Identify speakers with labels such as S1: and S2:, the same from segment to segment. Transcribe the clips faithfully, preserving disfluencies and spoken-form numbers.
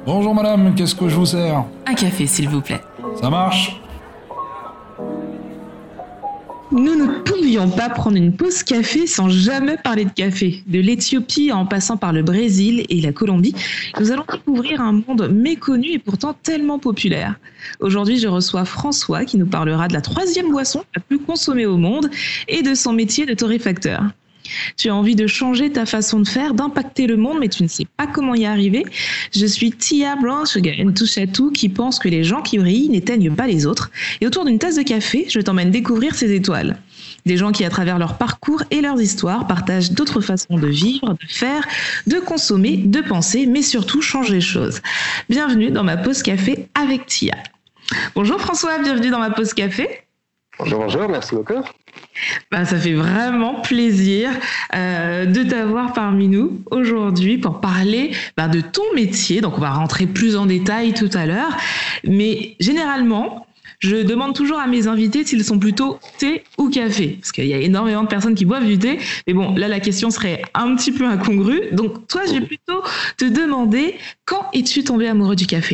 S1: Bonjour madame, qu'est-ce que je vous sers?
S2: Un café, s'il vous plaît.
S1: Ça marche?
S3: Nous ne pouvions pas prendre une pause café sans jamais parler de café. De l'Éthiopie en passant par le Brésil et la Colombie, nous allons découvrir un monde méconnu et pourtant tellement populaire. Aujourd'hui, je reçois François qui nous parlera de la troisième boisson la plus consommée au monde et de son métier de torréfacteur. Tu as envie de changer ta façon de faire, d'impacter le monde, mais tu ne sais pas comment y arriver. Je suis Tia Blanche, une touche à tout qui pense que les gens qui brillent n'éteignent pas les autres. Et autour d'une tasse de café, je t'emmène découvrir ces étoiles. Des gens qui, à travers leur parcours et leurs histoires, partagent d'autres façons de vivre, de faire, de consommer, de penser, mais surtout changer les choses. Bienvenue dans ma pause café avec Tia. Bonjour François, bienvenue dans ma pause café.
S4: Bonjour, bonjour, merci beaucoup.
S3: Ben, ça fait vraiment plaisir euh, de t'avoir parmi nous aujourd'hui pour parler ben, de ton métier. Donc, on va rentrer plus en détail tout à l'heure. Mais généralement, je demande toujours à mes invités s'ils sont plutôt thé ou café. Parce qu'il y a énormément de personnes qui boivent du thé. Mais bon, là, la question serait un petit peu incongrue. Donc, toi, je vais plutôt te demander, quand es-tu tombé amoureux du café ?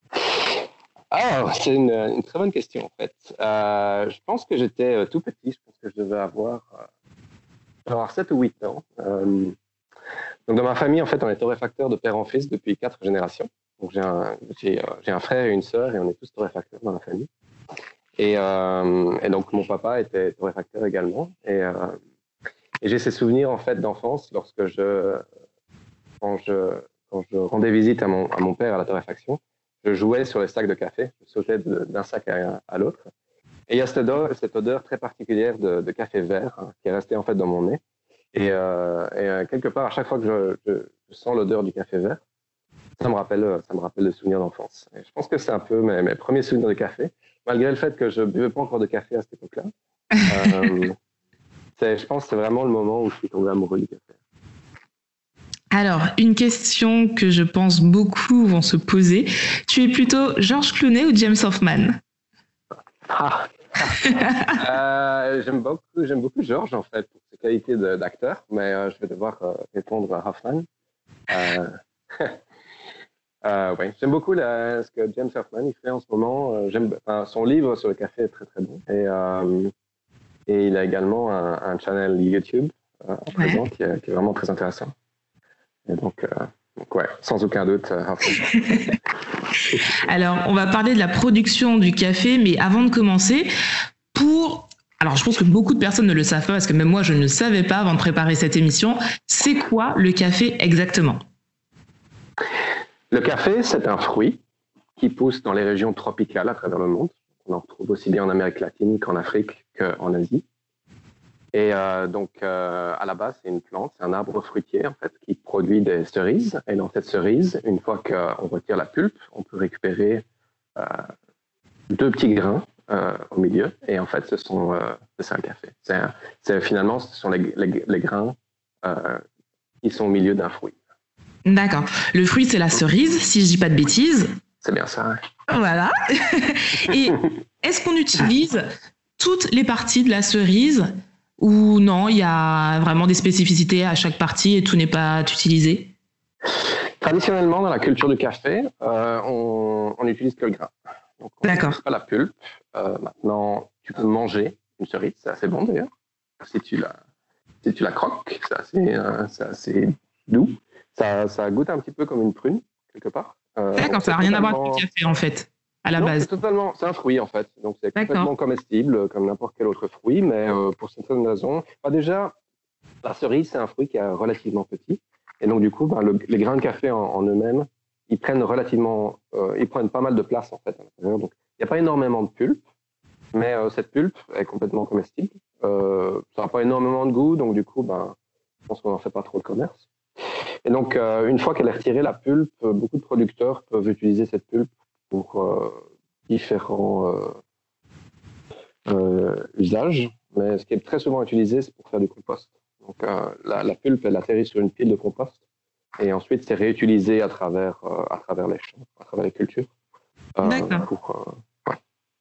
S4: Ah, c'est une, une très bonne question en fait. Euh, je pense que j'étais euh, tout petit, je pense que je devais avoir, euh, avoir sept ou huit ans. Euh, donc dans ma famille, en fait, on est torréfacteur de père en fils depuis quatre générations. Donc j'ai un, j'ai, euh, j'ai un frère et une sœur et on est tous torréfacteurs dans la famille. Et, euh, et donc mon papa était torréfacteur également. Et, euh, et j'ai ces souvenirs en fait d'enfance lorsque je, quand je, quand je rendais visite à mon, à mon père à la torréfaction. Je jouais sur les sacs de café, je sautais de, d'un sac à, à l'autre. Et il y a cette odeur, cette odeur très particulière de, de café vert hein, qui est restée en fait dans mon nez. Et, euh, et euh, quelque part, à chaque fois que je, je, je sens l'odeur du café vert, ça me rappelle, ça me rappelle des souvenirs d'enfance. Et je pense que c'est un peu mes, mes premiers souvenirs de café, malgré le fait que je ne buvais pas encore de café à cette époque-là. euh, c'est, je pense que c'est vraiment le moment où je suis tombé amoureux du café.
S3: Alors, une question que je pense beaucoup vont se poser. Tu es plutôt George Clooney ou James Hoffman ?
S4: Ah. euh, j'aime beaucoup, j'aime beaucoup George en fait pour ses qualités de, d'acteur, mais euh, je vais devoir euh, répondre à Hoffman. Euh, euh, ouais, j'aime beaucoup la, ce que James Hoffman il fait en ce moment. Euh, j'aime, enfin, son livre sur le café est très très bon et, euh, et il a également un, un channel YouTube euh, à présent ouais. qui, est, qui est vraiment très intéressant. Et donc, euh, donc ouais, sans aucun doute. Euh,
S3: Alors, on va parler de la production du café, mais avant de commencer, pour... Alors, je pense que beaucoup de personnes ne le savent pas, parce que même moi, je ne le savais pas avant de préparer cette émission. C'est quoi le café exactement ?
S4: Le café, c'est un fruit qui pousse dans les régions tropicales à travers le monde. On en retrouve aussi bien en Amérique latine qu'en Afrique qu'en Asie. Et euh, donc, euh, à la base, c'est une plante, c'est un arbre fruitier, en fait, qui produit des cerises. Et dans cette cerise, une fois qu'on retire la pulpe, on peut récupérer euh, deux petits grains euh, au milieu. Et en fait, ce sont, euh, c'est un café. C'est, un, c'est finalement, ce sont les, les, les grains euh, qui sont au milieu d'un fruit.
S3: D'accord. Le fruit, c'est la cerise, si je dis pas de bêtises.
S4: C'est bien ça. Ouais.
S3: Voilà. Et est-ce qu'on utilise toutes les parties de la cerise ? Ou non, il y a vraiment des spécificités à chaque partie et tout n'est pas utilisé?
S4: Traditionnellement, dans la culture du café, euh, on, on utilise que le grain. Donc, on n'utilise pas la pulpe. Euh, maintenant, tu peux manger une cerise, c'est assez bon d'ailleurs. Si tu la, si tu la croques, c'est assez, euh, c'est assez doux. Ça, ça goûte un petit peu comme une prune, quelque part.
S3: Euh, D'accord, ça n'a rien à voir avec le café en fait. À la
S4: non,
S3: base.
S4: C'est, totalement, c'est un fruit en fait, donc c'est
S3: D'accord.
S4: complètement comestible comme n'importe quel autre fruit, mais euh, pour certaines raisons. Bah, déjà, la cerise c'est un fruit qui est relativement petit, et donc du coup, bah, le, les grains de café en, en eux-mêmes, ils prennent relativement, euh, ils prennent pas mal de place en fait à l'intérieur. Donc il n'y a pas énormément de pulpe, mais euh, cette pulpe est complètement comestible. Euh, ça n'a pas énormément de goût, donc du coup, bah, je pense qu'on n'en fait pas trop de commerce. Et donc euh, une fois qu'elle est retirée la pulpe, beaucoup de producteurs peuvent utiliser cette pulpe pour euh, différents euh, euh, usages, mais ce qui est très souvent utilisé, c'est pour faire du compost. Donc euh, la, la pulpe, elle atterrit sur une pile de compost, et ensuite c'est réutilisé à travers, euh, à travers les champs, à travers les cultures.
S3: Euh, D'accord.
S4: Pour, euh, ouais.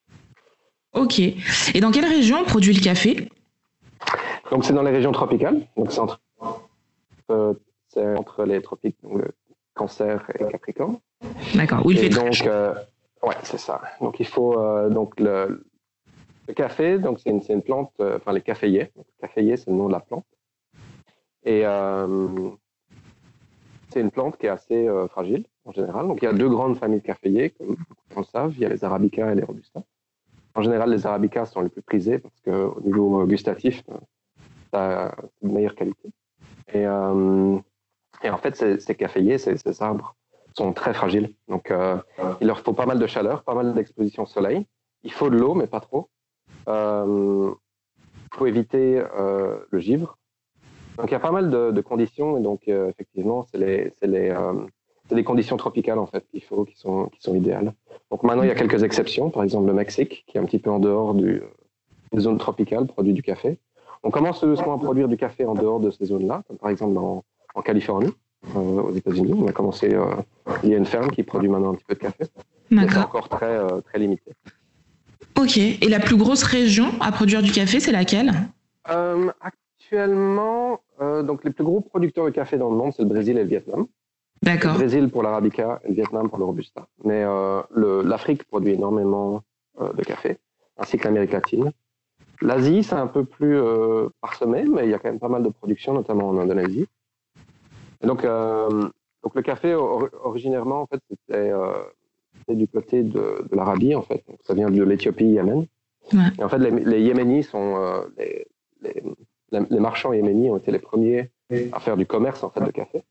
S3: Ok. Et dans quelle région on produit le café ?
S4: Donc c'est dans les régions tropicales, donc c'est entre, euh, c'est entre les tropiques, donc le Cancer et Capricorne.
S3: D'accord. Où il
S4: Et
S3: fait
S4: donc,
S3: très chaud.
S4: euh, ouais, c'est ça. Donc, il faut euh, donc le, le café. Donc, c'est une, c'est une plante. euh, Enfin, les caféiers. Donc, le caféier, c'est le nom de la plante. Et euh, c'est une plante qui est assez euh, fragile en général. Donc, il y a deux grandes familles de caféiers, comme beaucoup de gens le savent. Il y a les arabicas et les robustas. En général, les arabicas sont les plus prisés parce qu'au niveau gustatif, ça a une meilleure qualité. Et, euh, et en fait, ces, ces caféiers, ces, ces arbres, sont très fragiles. Donc, euh, il leur faut pas mal de chaleur, pas mal d'exposition au soleil. Il faut de l'eau, mais pas trop. Euh, il faut éviter euh, le givre. Donc, il y a pas mal de, de conditions. Et donc, euh, effectivement, c'est les, c'est les, euh, c'est les conditions tropicales, en fait, qu'il faut, qui sont, qui sont idéales. Donc, maintenant, il y a quelques exceptions. Par exemple, le Mexique, qui est un petit peu en dehors du, des zones tropicales, produit du café. On commence doucement à produire du café en dehors de ces zones-là, comme par exemple en, en Californie, euh, aux États-Unis. On a commencé, euh, il y a une ferme qui produit maintenant un petit peu de café, mais c'est
S3: D'accord.
S4: encore très, euh, très limité.
S3: Ok. Et la plus grosse région à produire du café, c'est laquelle?
S4: Euh, actuellement, euh, donc les plus gros producteurs de café dans le monde, c'est le Brésil et le Vietnam. Le
S3: D'accord.
S4: Brésil pour l'Arabica et le Vietnam pour le Robusta. Mais euh, le, l'Afrique produit énormément euh, de café, ainsi que l'Amérique latine. L'Asie, c'est un peu plus euh, parsemé, mais il y a quand même pas mal de production, notamment en Indonésie. Et donc, euh, donc le café, or, originairement, en fait, c'était, euh, c'était du côté de, de l'Arabie, en fait. Donc, ça vient de l'Éthiopie, Yémen.
S3: Ouais.
S4: Et en fait, les, les Yéménis sont euh, les, les, les marchands yéménis ont été les premiers à faire du commerce en fait de café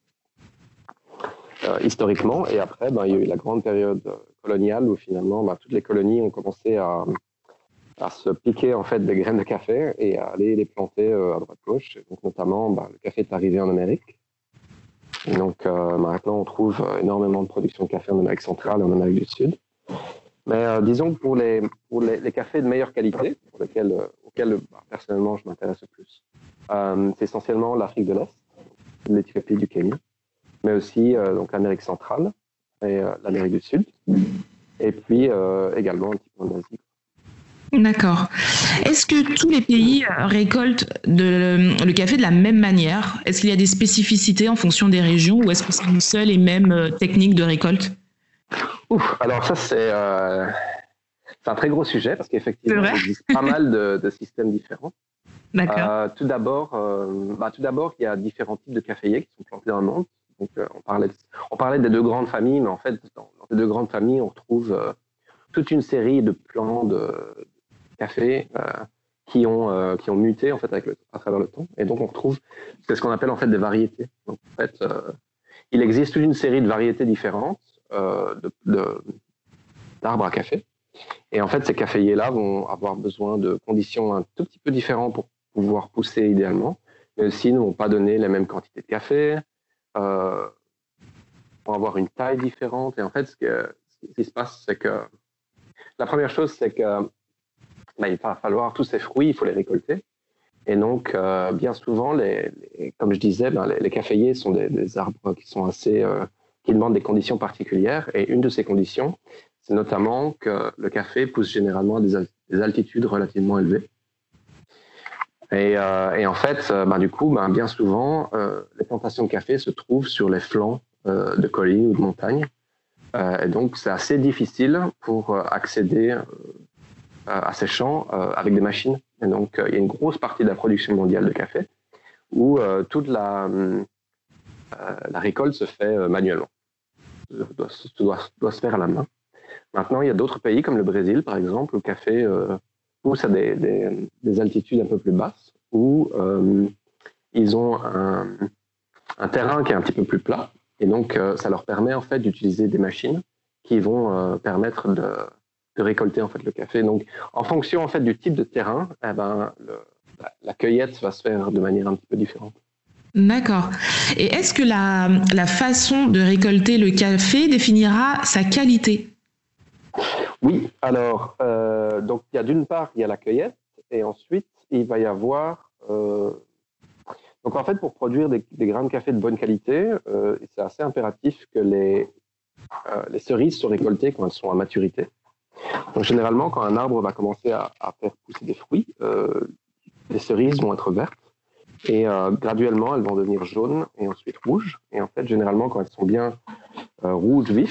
S4: euh, historiquement. Et après, ben, il y a eu la grande période coloniale où finalement, ben, toutes les colonies ont commencé à à se piquer en fait des graines de café et à aller les planter euh, à droite gauche. Donc notamment, bah, le café est arrivé en Amérique. Et donc euh, maintenant, on trouve énormément de production de café en Amérique centrale et en Amérique du Sud. Mais euh, disons que pour les pour les, les cafés de meilleure qualité, pour lesquels euh, auxquels bah, personnellement je m'intéresse le plus, euh, c'est essentiellement l'Afrique de l'Est, l'Éthiopie, du Kenya, mais aussi euh, donc l'Amérique centrale et euh, l'Amérique du Sud, et puis euh, également un petit peu en Asie.
S3: D'accord. Est-ce que tous les pays récoltent de, le café de la même manière? Est-ce qu'il y a des spécificités en fonction des régions ou est-ce que c'est une seule et même technique de récolte?
S4: Ouf, alors ça c'est euh, c'est un très gros sujet parce qu'effectivement il existe pas mal de, de systèmes différents.
S3: D'accord.
S4: Euh, tout d'abord, euh, bah, tout d'abord il y a différents types de caféiers qui sont plantés dans le monde. Donc euh, on parlait, de, on parlait des deux grandes familles, mais en fait dans, dans ces deux grandes familles on retrouve euh, toute une série de plants de café euh, qui ont euh, qui ont muté en fait avec le, à travers le temps. Et donc on retrouve c'est ce qu'on appelle en fait des variétés. Donc en fait euh, il existe toute une série de variétés différentes euh, de, de, d'arbres à café. Et en fait ces caféiers-là vont avoir besoin de conditions un tout petit peu différentes pour pouvoir pousser idéalement, mais aussi ne vont pas donner les mêmes quantités de café, euh, vont avoir une taille différente. Et en fait ce, que, ce qui se passe, c'est que la première chose, c'est que ben, il va falloir tous ces fruits, il faut les récolter. Et donc, euh, bien souvent, les, les, comme je disais, ben, les, les caféiers sont des, des arbres qui sont assez, euh, qui demandent des conditions particulières. Et une de ces conditions, c'est notamment que le café pousse généralement à des, al- des altitudes relativement élevées. Et, euh, et en fait, euh, ben, du coup, ben, bien souvent, euh, les plantations de café se trouvent sur les flancs euh, de collines ou de montagnes. Euh, et donc, c'est assez difficile pour euh, accéder euh, à ces champs euh, avec des machines. Et donc, euh, il y a une grosse partie de la production mondiale de café où euh, toute la, euh, la récolte se fait euh, manuellement. Doit, doit, doit se faire à la main. Maintenant, il y a d'autres pays comme le Brésil, par exemple, où le café euh, pousse à des, des, des altitudes un peu plus basses, où euh, ils ont un, un terrain qui est un petit peu plus plat. Et donc, euh, ça leur permet en fait d'utiliser des machines qui vont euh, permettre de de récolter en fait le café. Donc, en fonction en fait du type de terrain, eh ben, le, la, la cueillette va se faire de manière un petit peu différente.
S3: D'accord. Et est-ce que la, la façon de récolter le café définira sa qualité?
S4: Oui. Alors, euh, donc il y a d'une part il y a la cueillette et ensuite il va y avoir euh, donc en fait pour produire des, des grains de café de bonne qualité, euh, c'est assez impératif que les euh, les cerises soient récoltées quand elles sont à maturité. Donc généralement, quand un arbre va commencer à, à faire pousser des fruits, euh, les cerises vont être vertes et euh, graduellement, elles vont devenir jaunes et ensuite rouges. Et en fait, généralement, quand elles sont bien euh, rouges vifs, euh,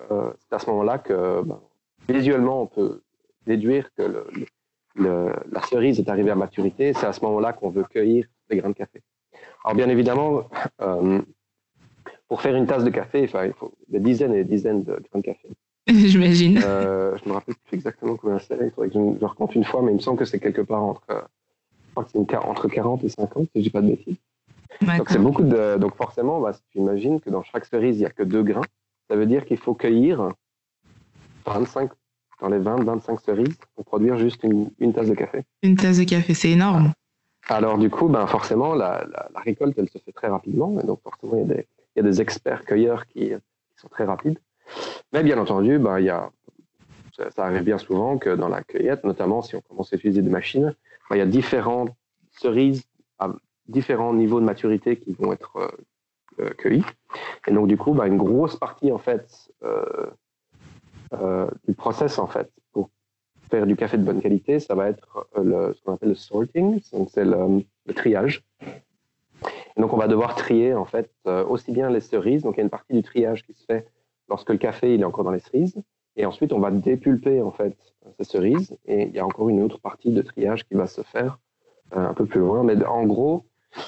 S4: euh, c'est à ce moment-là que ben, visuellement on peut déduire que le, le, la cerise est arrivée à maturité. C'est à ce moment-là qu'on veut cueillir les grains de café. Alors bien évidemment, euh, pour faire une tasse de café, enfin, il faut des dizaines et des dizaines de grains de café.
S3: J'imagine.
S4: Euh, je me rappelle plus exactement combien c'est. Il faudrait que je, je recompte une fois, mais il me semble que c'est quelque part entre, je crois que c'est une, entre quarante et cinquante, si je dis pas de bêtises.
S3: D'accord.
S4: Donc c'est beaucoup de. Donc forcément, bah, si tu imagines que dans chaque cerise il y a que deux grains, ça veut dire qu'il faut cueillir vingt-cinq dans les vingt à vingt-cinq cerises pour produire juste une, une tasse de café.
S3: Une tasse de café, c'est énorme.
S4: Alors du coup, ben forcément, la, la, la récolte, elle se fait très rapidement, et donc forcément, il y a des, il y a des experts cueilleurs qui, qui sont très rapides. Mais bien entendu, ben il y a Ça, ça arrive bien souvent que dans la cueillette, notamment si on commence à utiliser des machines, ben, il y a différentes cerises à différents niveaux de maturité qui vont être euh, euh, cueillies. Et donc, du coup, ben, une grosse partie, en fait, euh, euh, du process, en fait, pour faire du café de bonne qualité, ça va être le, ce qu'on appelle le sorting, donc c'est le, le triage. Et donc, on va devoir trier, en fait, euh, aussi bien les cerises, donc il y a une partie du triage qui se fait lorsque le café il est encore dans les cerises. Et ensuite, on va dépulper en fait ces cerises. Et il y a encore une autre partie de triage qui va se faire euh, un peu plus loin. Mais en gros,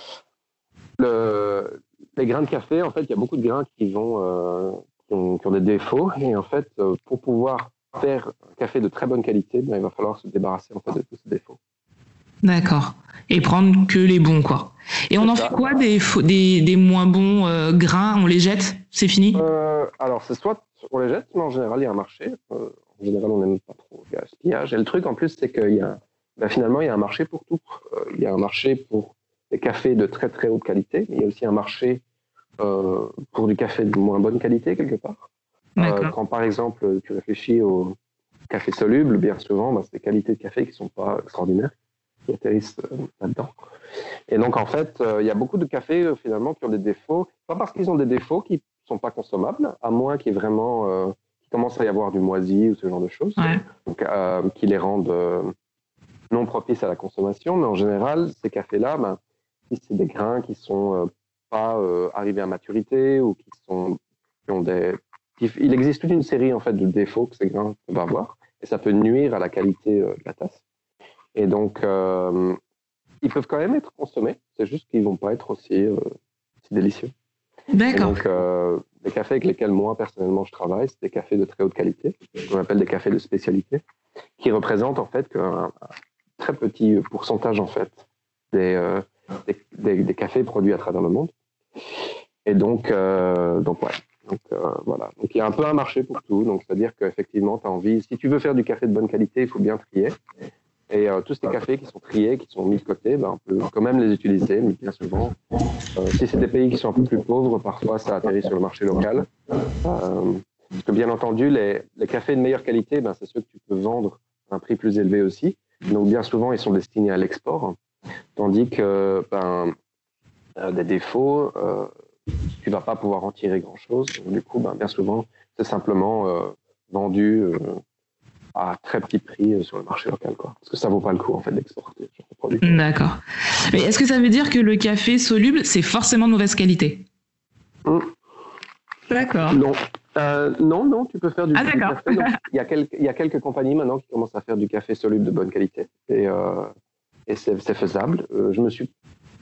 S4: le, les grains de café, en fait, il y a beaucoup de grains qui vont euh, qui, ont, qui ont des défauts. Et en fait, euh, pour pouvoir faire un café de très bonne qualité, ben, il va falloir se débarrasser en fait de tous ces défauts.
S3: D'accord. Et prendre que les bons, quoi. Et on
S4: C'est
S3: en
S4: ça.
S3: fait quoi des, des, des moins bons euh, grains? On les jette? C'est fini?
S4: euh, Alors, c'est soit on les jette, mais en général, il y a un marché. Euh, en général, on n'aime pas trop le gaspillage. Et le truc, en plus, c'est qu'il y a, ben, finalement, il y a un marché pour tout. Euh, il y a un marché pour des cafés de très, très haute qualité, mais il y a aussi un marché euh, pour du café de moins bonne qualité, quelque part. Euh, quand, par exemple, tu réfléchis au café soluble, bien souvent, ben, c'est des qualités de café qui ne sont pas extraordinaires, qui atterrissent euh, là-dedans. Et donc, en fait, euh, il y a beaucoup de cafés, euh, finalement, qui ont des défauts. Pas parce qu'ils ont des défauts qui sont pas consommables, à moins qu'il y ait vraiment, euh, qu'il commence à y avoir du moisi ou ce genre de choses,
S3: Ouais.
S4: donc, euh, qui les rendent euh, non propices à la consommation. Mais en général, ces cafés-là, ben, si c'est des grains qui sont euh, pas euh, arrivés à maturité ou qui sont, qui ont des, qui, il existe toute une série en fait de défauts que ces grains peuvent avoir, et ça peut nuire à la qualité euh, de la tasse. Et donc, euh, ils peuvent quand même être consommés, c'est juste qu'ils vont pas être aussi, euh, aussi délicieux.
S3: D'accord.
S4: Et donc, euh, les cafés avec lesquels moi, personnellement, je travaille, c'est des cafés de très haute qualité, qu'on appelle des cafés de spécialité, qui représentent en fait qu'un un très petit pourcentage en fait des, euh, des, des, des cafés produits à travers le monde. Et donc, euh, donc ouais. Donc, euh, voilà. Donc, il y a un peu un marché pour tout. Donc, c'est-à-dire qu'effectivement, tu as envie, si tu veux faire du café de bonne qualité, il faut bien trier. Et euh, tous ces cafés qui sont triés, qui sont mis de côté, ben, on peut quand même les utiliser, mais bien souvent, euh, si c'est des pays qui sont un peu plus pauvres, parfois ça atterrit sur le marché local. Euh, parce que bien entendu, les, les cafés de meilleure qualité, ben, c'est ceux que tu peux vendre à un prix plus élevé aussi. Donc bien souvent, ils sont destinés à l'export, tandis que ben, euh, des défauts, euh, tu ne vas pas pouvoir en tirer grand-chose. Donc, du coup, ben, bien souvent, c'est simplement euh, vendu euh, à très petit prix sur le marché local, quoi. Parce que ça vaut pas le coup en fait d'exporter ce produit.
S3: D'accord. Mais est-ce que ça veut dire que le café soluble, c'est forcément de mauvaise qualité?
S4: mmh.
S3: D'accord.
S4: Non. Euh, non, non, tu peux faire du,
S3: ah,
S4: du café. Donc, il, y a quelques, il y a quelques compagnies maintenant qui commencent à faire du café soluble de bonne qualité. Et, euh, et c'est, c'est faisable. Euh, je me suis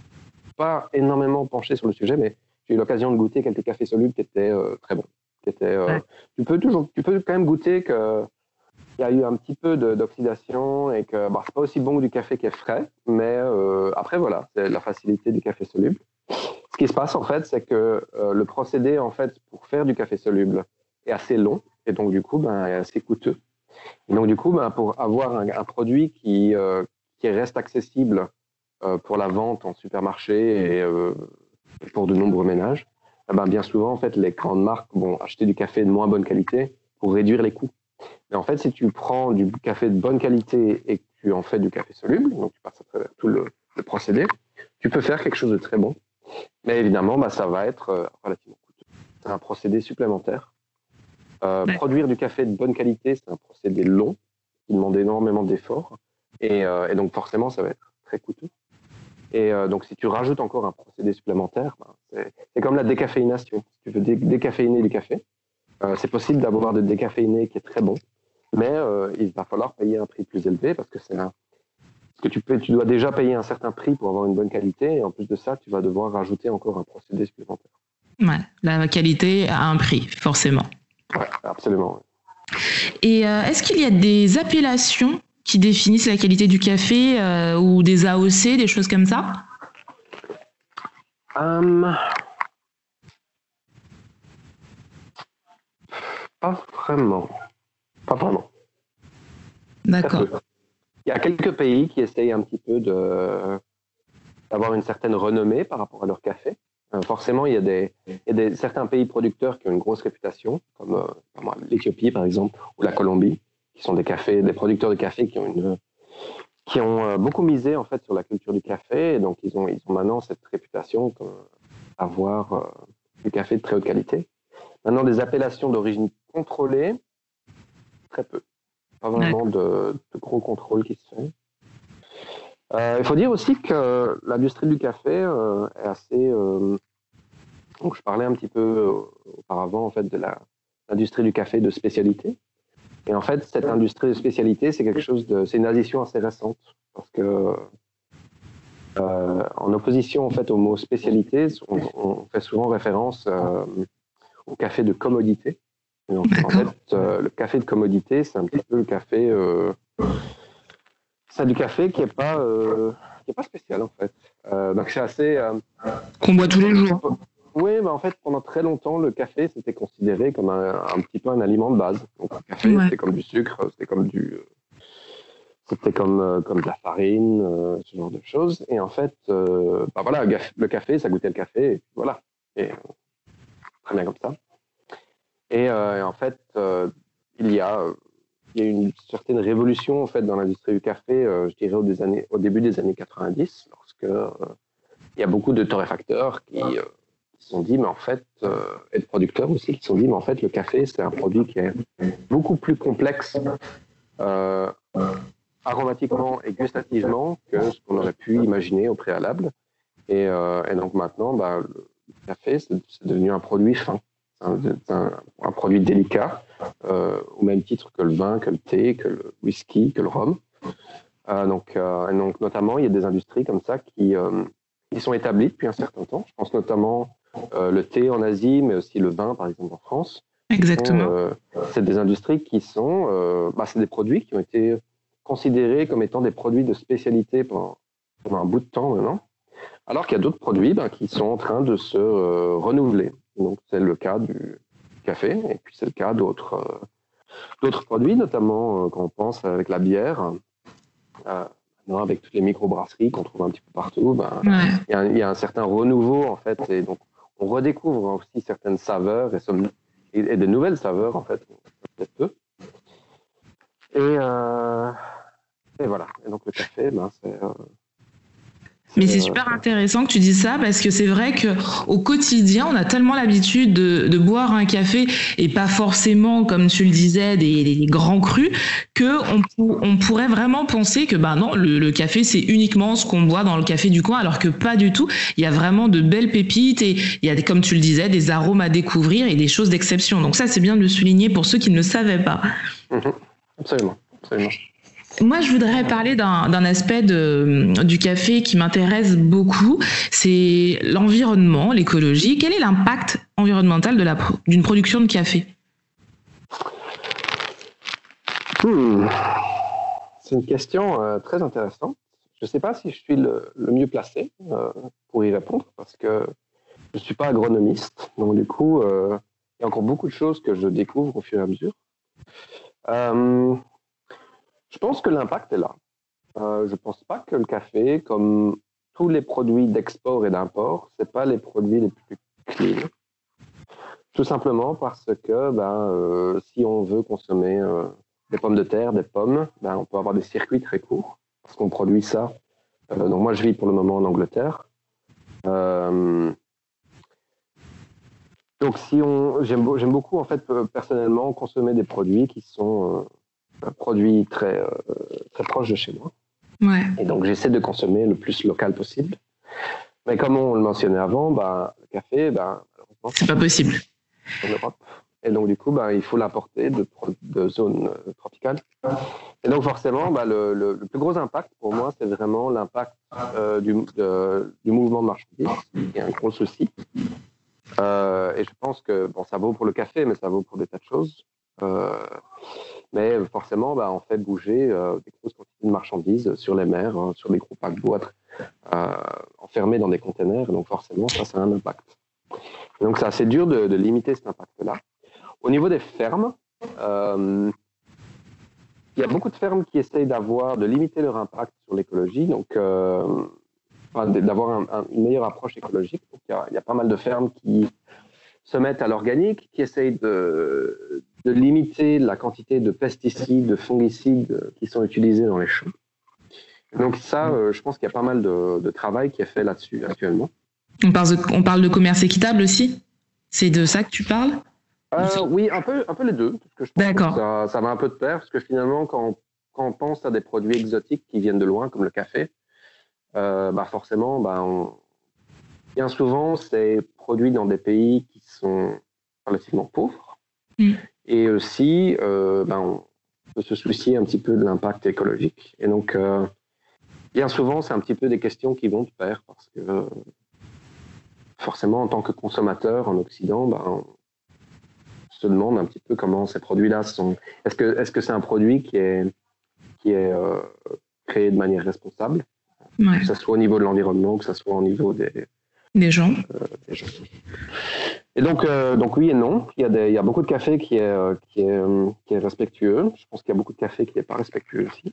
S4: pas énormément penché sur le sujet, mais j'ai eu l'occasion de goûter quelques cafés solubles qui étaient euh, très bons. Qui étaient, euh, ouais. tu, peux toujours, tu peux quand même goûter que il y a eu un petit peu de, d'oxydation et que bah, c'est pas aussi bon que du café qui est frais, mais euh, après voilà, c'est la facilité du café soluble. Ce qui se passe en fait, c'est que euh, le procédé en fait pour faire du café soluble est assez long et donc du coup ben, est assez coûteux. Et donc du coup ben, pour avoir un, un produit qui euh, qui reste accessible euh, pour la vente en supermarché et euh, pour de nombreux ménages, ben, bien souvent en fait les grandes marques vont acheter du café de moins bonne qualité pour réduire les coûts. Mais en fait, si tu prends du café de bonne qualité et que tu en fais du café soluble, donc tu passes à travers tout le, le procédé, tu peux faire quelque chose de très bon. Mais évidemment, bah, ça va être euh, relativement coûteux. C'est un procédé supplémentaire. Euh, ouais. Produire du café de bonne qualité, c'est un procédé long qui demande énormément d'efforts. Et, euh, et donc, forcément, ça va être très coûteux. Et euh, donc, si tu rajoutes encore un procédé supplémentaire, bah, c'est, c'est comme la décaféination. Si tu veux dé- décaféiner du café, Euh, c'est possible d'avoir de décaféiné qui est très bon, mais euh, il va falloir payer un prix plus élevé parce que c'est un, parce que tu peux, tu dois déjà payer un certain prix pour avoir une bonne qualité, et en plus de ça, tu vas devoir rajouter encore un procédé supplémentaire.
S3: Ouais, la qualité a un prix, forcément.
S4: Ouais, absolument. Ouais.
S3: Et euh, est-ce qu'il y a des appellations qui définissent la qualité du café euh, ou des A O C, des choses comme ça?
S4: Um, pas vraiment. Pas vraiment.
S3: D'accord.
S4: Il y a quelques pays qui essayent un petit peu de, d'avoir une certaine renommée par rapport à leur café. Euh, forcément, il y a, des, il y a des, certains pays producteurs qui ont une grosse réputation, comme euh, comme l'Éthiopie par exemple, ou la Colombie, qui sont des cafés, des producteurs de café qui ont une, qui ont euh, beaucoup misé en fait sur la culture du café, et donc ils ont, ils ont maintenant cette réputation d'avoir euh, du café de très haute qualité. Maintenant, des appellations d'origine contrôlée, très peu. Pas vraiment de, de gros contrôle qui se fait. Euh, il faut dire aussi que l'industrie du café euh, est assez. Euh, donc je parlais un petit peu euh, auparavant en fait de la, l'industrie du café de spécialité. Et en fait, cette industrie de spécialité, c'est quelque chose de, c'est une addition assez récente parce que euh, en opposition en fait au mot spécialité, on, on fait souvent référence euh, au café de commodité. Donc, en fait, euh, le café de commodité, c'est un petit peu le café. Euh, c'est du café qui est pas, euh, qui est pas spécial en fait. Euh, donc c'est assez. Euh,
S3: Qu'on boit tous les jours.
S4: Oui, mais en fait, pendant très longtemps, le café c'était considéré comme un, un petit peu un aliment de base. Donc le café, ouais. C'était comme du sucre, c'était comme du, c'était comme euh, comme de la farine, euh, ce genre de choses. Et en fait, euh, bah voilà, le café, ça goûtait le café, et voilà. Et très bien comme ça. Et, euh, et en fait, euh, il y a, il y a une certaine révolution en fait dans l'industrie du café, euh, je dirais au, des années, au début des années quatre-vingt-dix, lorsque euh, il y a beaucoup de torréfacteurs qui euh, se sont dit, mais en fait, euh, et de producteurs aussi, qui se sont dit, mais en fait, le café, c'est un produit qui est beaucoup plus complexe euh, aromatiquement et gustativement que ce qu'on aurait pu imaginer au préalable. Et, euh, et donc maintenant, bah, le café, c'est, c'est devenu un produit fin. Un, un, un produit délicat, euh, au même titre que le vin, que le thé, que le whisky, que le rhum. Euh, donc, euh, donc, notamment, il y a des industries comme ça qui, euh, qui sont établies depuis un certain temps. Je pense notamment euh, le thé en Asie, mais aussi le vin, par exemple, en France.
S3: Exactement.
S4: Sont, euh, c'est des industries qui sont... Euh, bah, c'est des produits qui ont été considérés comme étant des produits de spécialité pendant, pendant un bout de temps maintenant. Alors qu'il y a d'autres produits bah, qui sont en train de se euh, renouveler. Donc, c'est le cas du café, et puis c'est le cas d'autres, euh, d'autres produits, notamment euh, quand on pense avec la bière, euh, maintenant avec toutes les microbrasseries qu'on trouve un petit peu partout, ben,
S3: ouais.
S4: y a, y a un certain renouveau, en fait, et donc on redécouvre aussi certaines saveurs et, somme, et, et de nouvelles saveurs, en fait, peut-être peu. Et, euh, et voilà, et donc le café, ben, c'est... Euh,
S3: Mais c'est super intéressant que tu dises ça parce que c'est vrai qu'au quotidien, on a tellement l'habitude de, de boire un café et pas forcément, comme tu le disais, des, des grands crus, qu'on on pourrait vraiment penser que bah non, le, le café, c'est uniquement ce qu'on boit dans le café du coin, alors que pas du tout. Il y a vraiment de belles pépites et il y a, comme tu le disais, des arômes à découvrir et des choses d'exception. Donc ça, c'est bien de le souligner pour ceux qui ne le savaient pas.
S4: Mmh, absolument, absolument.
S3: Moi, je voudrais parler d'un, d'un aspect de, du café qui m'intéresse beaucoup, c'est l'environnement, l'écologie. Quel est l'impact environnemental de la, d'une production de café ?
S4: hmm. C'est une question euh, très intéressante. Je ne sais pas si je suis le, le mieux placé euh, pour y répondre, parce que je ne suis pas agronomiste. Donc du coup, euh, il y a encore beaucoup de choses que je découvre au fur et à mesure. Euh, Je pense que l'impact est là. Euh, je ne pense pas que le café, comme tous les produits d'export et d'import, ce n'est pas les produits les plus clean. Tout simplement parce que ben, euh, si on veut consommer euh, des pommes de terre, des pommes, ben, on peut avoir des circuits très courts parce qu'on produit ça. Euh, donc moi, je vis pour le moment en Angleterre. Euh, donc si on, j'aime, j'aime beaucoup en fait personnellement consommer des produits qui sont euh, un produit très, euh, très proche de chez moi.
S3: Ouais.
S4: Et donc, j'essaie de consommer le plus local possible. Mais comme on le mentionnait avant, bah, le café, bah, malheureusement,
S3: c'est pas possible.
S4: En Europe, Et donc, du coup, bah, il faut l'importer de, de zones euh, tropicales. Et donc, forcément, bah, le, le, le plus gros impact pour moi, c'est vraiment l'impact euh, du, de, du mouvement de marchandises, qui est un gros souci. Euh, et je pense que bon, ça vaut pour le café, mais ça vaut pour des tas de choses. Euh, mais forcément, bah, on fait bouger euh, des grosses quantités de marchandises sur les mers, hein, sur des gros paquebots euh, enfermés dans des containers. Donc forcément, ça, ça a un impact. Et donc c'est assez dur de, de limiter cet impact-là. Au niveau des fermes, euh, il y a beaucoup de fermes qui essayent d'avoir, de limiter leur impact sur l'écologie, donc euh, enfin, d'avoir un, un, une meilleure approche écologique. Donc il y, a, il y a pas mal de fermes qui se mettent à l'organique, qui essayent de, de limiter la quantité de pesticides, de fongicides qui sont utilisés dans les champs. Donc ça, euh, je pense qu'il y a pas mal de, de travail qui est fait là-dessus actuellement.
S3: On parle, de, on parle de commerce équitable aussi? C'est de ça que tu parles?
S4: euh, Oui, un peu, un peu les deux. Parce que je pense
S3: D'accord.
S4: Que ça, ça va un peu de pair, parce que finalement, quand on, quand on pense à des produits exotiques qui viennent de loin, comme le café, euh, bah forcément, bah on, bien souvent, c'est produit dans des pays qui sont relativement pauvres. Mm. Et aussi, euh, bah on peut se soucier un petit peu de l'impact écologique. Et donc, euh, bien souvent, c'est un petit peu des questions qui vont de pair, parce que euh, forcément, en tant que consommateur en Occident, bah, on se demande un petit peu comment ces produits-là sont. Est-ce que est-ce que c'est un produit qui est qui est euh, créé de manière responsable, ouais. Que ce soit au niveau de l'environnement, que ce soit au niveau des
S3: des gens.
S4: Euh, des gens. Et donc euh, donc oui et non. Il y a des il y a beaucoup de café qui est euh, qui est euh, qui est respectueux. Je pense qu'il y a beaucoup de café qui n'est pas respectueux aussi.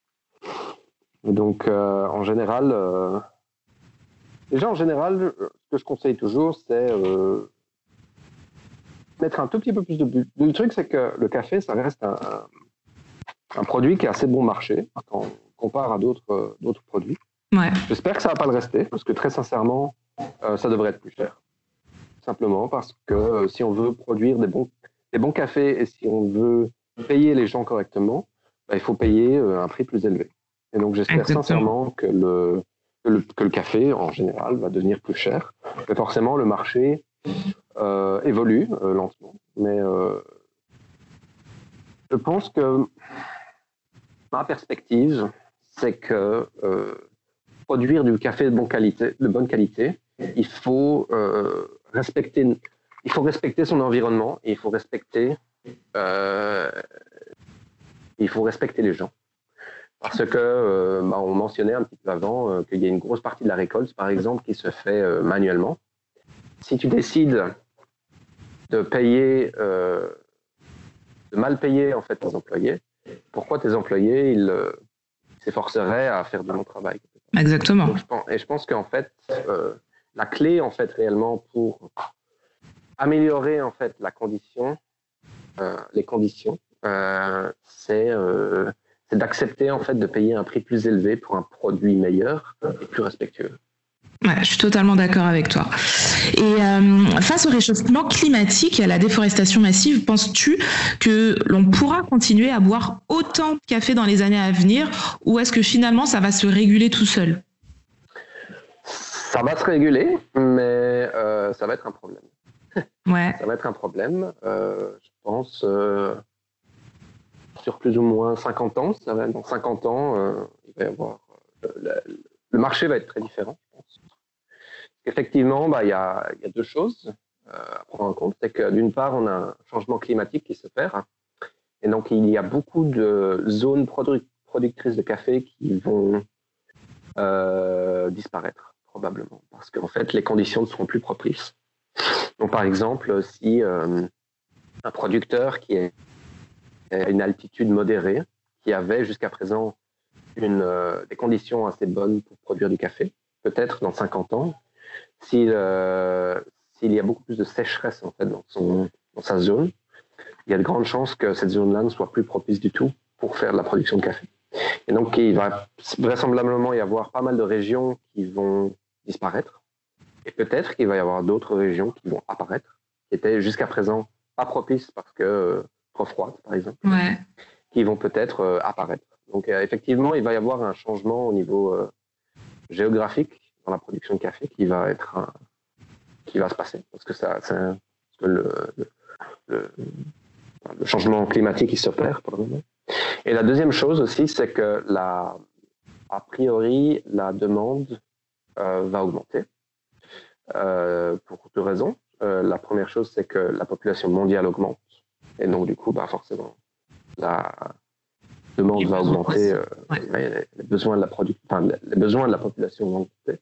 S4: Et donc euh, en général. Euh, Déjà, en général, ce que je conseille toujours, c'est euh, mettre un tout petit peu plus de but. Le truc, c'est que le café, ça reste un, un produit qui a assez bon marché quand on compare à d'autres, d'autres produits.
S3: Ouais.
S4: J'espère que ça ne va pas le rester, parce que très sincèrement, euh, ça devrait être plus cher. Simplement parce que euh, si on veut produire des bons, des bons cafés et si on veut payer les gens correctement, bah, il faut payer euh, un prix plus élevé. Et donc, j'espère Exactement. sincèrement que le... Que le, que le café, en général, va devenir plus cher. Mais forcément, le marché euh, évolue euh, lentement. Mais euh, je pense que ma perspective, c'est que euh, produire du café de bonne qualité, de bonne qualité il, faut, euh, respecter, il faut respecter son environnement et il faut respecter, euh, il faut respecter les gens. Parce que euh, bah, on mentionnait un petit peu avant euh, qu'il y a une grosse partie de la récolte, par exemple, qui se fait euh, manuellement. Si tu décides de payer, euh, de mal payer en fait tes employés, pourquoi tes employés ils euh, s'efforceraient à faire du bon travail?
S3: Exactement.
S4: Donc, je pense, et je pense qu'en fait euh, la clé en fait réellement pour améliorer en fait la condition, euh, les conditions, euh, c'est euh, c'est d'accepter en fait de payer un prix plus élevé pour un produit meilleur et plus respectueux.
S3: Ouais, je suis totalement d'accord avec toi. Et euh, face au réchauffement climatique et à la déforestation massive, penses-tu que l'on pourra continuer à boire autant de café dans les années à venir, ou est-ce que finalement ça va se réguler tout seul?
S4: Ça va se réguler, mais euh, ça va être un problème.
S3: Ouais.
S4: Ça va être un problème. Euh, je pense. Euh, sur plus ou moins cinquante ans, ça va, dans cinquante ans, euh, il va y avoir, euh, le, le marché va être très différent, je pense. Effectivement, bah, il y a, il y a deux choses euh, à prendre en compte. C'est que d'une part, on a un changement climatique qui se fait, et donc il y a beaucoup de zones produ- productrices de café qui vont euh, disparaître, probablement, parce qu'en fait, les conditions ne seront plus propices. Donc, par exemple, si euh, un producteur qui est à une altitude modérée, qui avait jusqu'à présent une, euh, des conditions assez bonnes pour produire du café, peut-être dans cinquante ans, s'il, euh, s'il y a beaucoup plus de sécheresse en fait, dans, son, dans sa zone, il y a de grandes chances que cette zone-là ne soit plus propice du tout pour faire de la production de café. Et donc, il va vraisemblablement y avoir pas mal de régions qui vont disparaître, et peut-être qu'il va y avoir d'autres régions qui vont apparaître, qui étaient jusqu'à présent pas propices parce que euh, trop froides, par exemple,
S3: ouais.
S4: qui vont peut-être euh, apparaître. Donc, euh, effectivement, il va y avoir un changement au niveau euh, géographique dans la production de café qui va être, euh, qui va se passer, parce que ça, c'est un, parce que le, le, le, le changement climatique qui s'opère pour le moment. Et la deuxième chose aussi, c'est que la, a priori, la demande euh, va augmenter euh, pour deux raisons. Euh, la première chose, c'est que la population mondiale augmente. Et donc, du coup, bah, forcément, la demande va augmenter. Euh, ouais. les, besoins de la produ- enfin, les besoins de la population vont augmenter.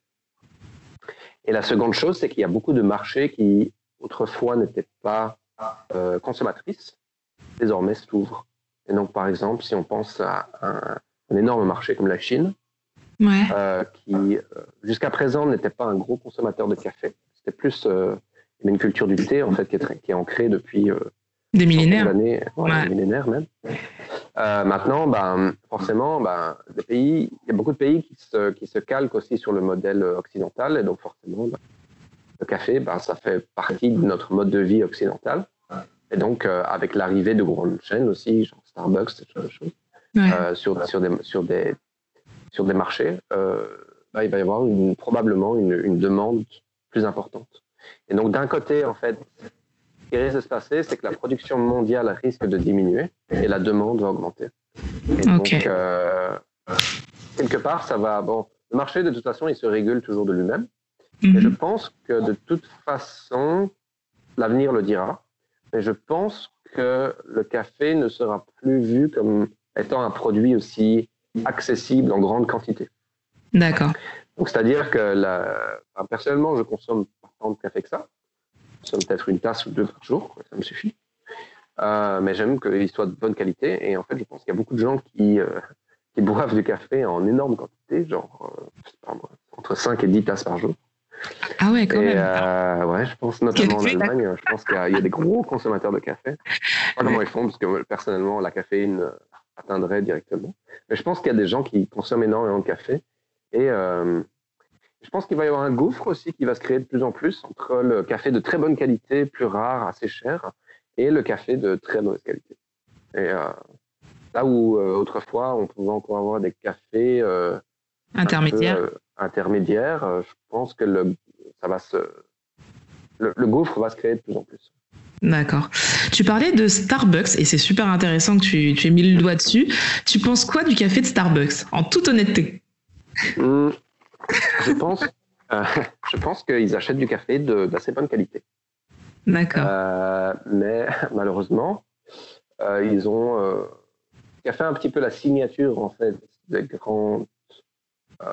S4: Et la seconde chose, c'est qu'il y a beaucoup de marchés qui, autrefois, n'étaient pas euh, consommatrices, désormais s'ouvrent. Et donc, par exemple, si on pense à un, un énorme marché comme la Chine,
S3: ouais.
S4: euh, qui, euh, jusqu'à présent, n'était pas un gros consommateur de café. C'était plus euh, une culture du thé, en fait, qui est, très, qui est ancrée depuis euh,
S3: des millénaires.
S4: Années, ouais,
S3: ouais.
S4: des millénaires même. Euh, maintenant, ben, forcément, ben, les pays, il y a beaucoup de pays qui se, qui se calquent aussi sur le modèle occidental. Et donc, forcément, ben, le café, ben, ça fait partie de notre mode de vie occidental. Et donc, euh, avec l'arrivée de grandes chaînes aussi, genre Starbucks, ce genre de choses,
S3: ouais.
S4: euh, sur, sur, des, sur, des, sur des marchés, euh, ben, il va y avoir une, probablement une, une demande plus importante. Et donc, d'un côté, en fait, ce qui risque de se passer, c'est que la production mondiale risque de diminuer et la demande va augmenter. Et
S3: okay.
S4: donc, euh, quelque part, ça va... Bon, le marché, de toute façon, il se régule toujours de lui-même. Mm-hmm. Et je pense que, de toute façon, l'avenir le dira. Mais je pense que le café ne sera plus vu comme étant un produit aussi accessible en grande quantité.
S3: D'accord.
S4: Donc, c'est-à-dire que, la... enfin, personnellement, je consomme pas tant de café que ça. Peut-être une tasse ou deux par jour, ça me suffit. Euh, mais j'aime qu'il soit de bonne qualité. Et en fait, je pense qu'il y a beaucoup de gens qui, euh, qui boivent du café en énorme quantité, genre euh, je sais pas moi, entre cinq et dix tasses par jour.
S3: Ah ouais, quand
S4: et,
S3: même.
S4: Euh, ouais, je pense notamment en Allemagne, je pense qu'il y a, il y a des gros consommateurs de café. Je ne sais pas comment ils font, parce que personnellement, la caféine atteindrait directement. Mais je pense qu'il y a des gens qui consomment énormément de café. Et euh, je pense qu'il va y avoir un gouffre aussi qui va se créer de plus en plus entre le café de très bonne qualité, plus rare, assez cher, et le café de très mauvaise qualité. Et euh, là où euh, autrefois on pouvait encore avoir des cafés euh,
S3: intermédiaires,
S4: un peu, euh, intermédiaires euh, je pense que le, ça va se, le, le gouffre va se créer de plus en plus.
S3: D'accord. Tu parlais de Starbucks et c'est super intéressant que tu, tu aies mis le doigt dessus. Tu penses quoi du café de Starbucks, en toute honnêteté?
S4: mmh. Je pense, euh, je pense qu'ils achètent du café de, d'assez bonne qualité.
S3: D'accord.
S4: Euh, mais malheureusement, euh, ils ont euh, qui a fait un petit peu la signature en fait des grands. Euh,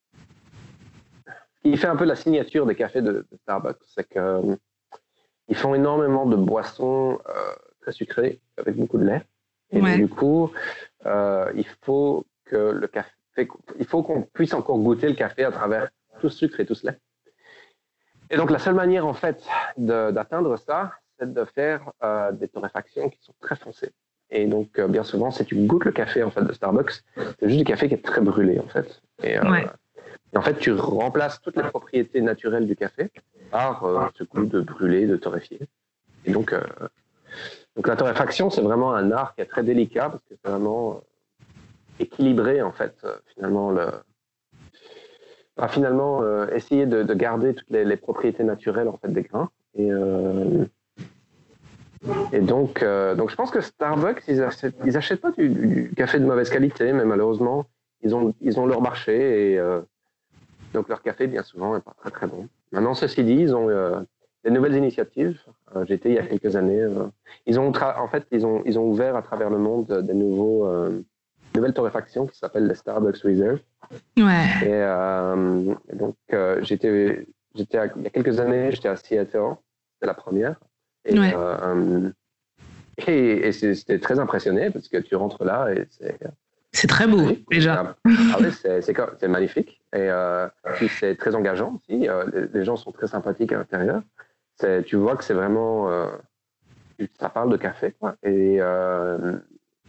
S4: qui fait un peu la signature des cafés de, de Starbucks, c'est que euh, ils font énormément de boissons euh, très sucrées avec beaucoup de lait. Et
S3: ouais.
S4: donc, du coup, euh, il faut que le café, il faut qu'on puisse encore goûter le café à travers tout ce sucre et tout ce lait. Et donc, la seule manière, en fait, de, d'atteindre ça, c'est de faire euh, des torréfactions qui sont très foncées. Et donc, euh, bien souvent, si tu goûtes le café, en fait, de Starbucks, c'est juste du café qui est très brûlé, en fait. Et, euh,
S3: ouais.
S4: et en fait, tu remplaces toutes les propriétés naturelles du café par euh, ce goût de brûlé, de torréfié. Et donc, euh, donc, la torréfaction, c'est vraiment un art qui est très délicat parce que c'est vraiment euh, équilibré, en fait, euh, finalement, le... Enfin, finalement, euh, essayer de, de garder toutes les, les propriétés naturelles en fait des grains. Et, euh, et donc, euh, donc, je pense que Starbucks, ils achètent, ils achètent pas du, du café de mauvaise qualité, mais malheureusement, ils ont, ils ont leur marché et euh, donc leur café, bien souvent, n'est pas très très bon. Maintenant, ceci dit, ils ont euh, des nouvelles initiatives. Euh, j'étais il y a quelques années. Euh, ils ont, tra- en fait, ils ont, ils ont ouvert à travers le monde des nouveaux, euh, nouvelles torréfactions qui s'appellent les Starbucks Reserve.
S3: Ouais.
S4: Et, euh, et donc, euh, j'étais, j'étais à, il y a quelques années, j'étais à Seattle, c'était la première. Et,
S3: ouais.
S4: euh, et, et c'était très impressionné parce que tu rentres là et c'est.
S3: C'est très beau,
S4: magnifique.
S3: déjà.
S4: Ah oui, c'est, c'est, c'est magnifique. Et euh, puis c'est très engageant aussi. Euh, les, les gens sont très sympathiques à l'intérieur. C'est, tu vois que c'est vraiment. Euh, ça parle de café, quoi. Et, euh,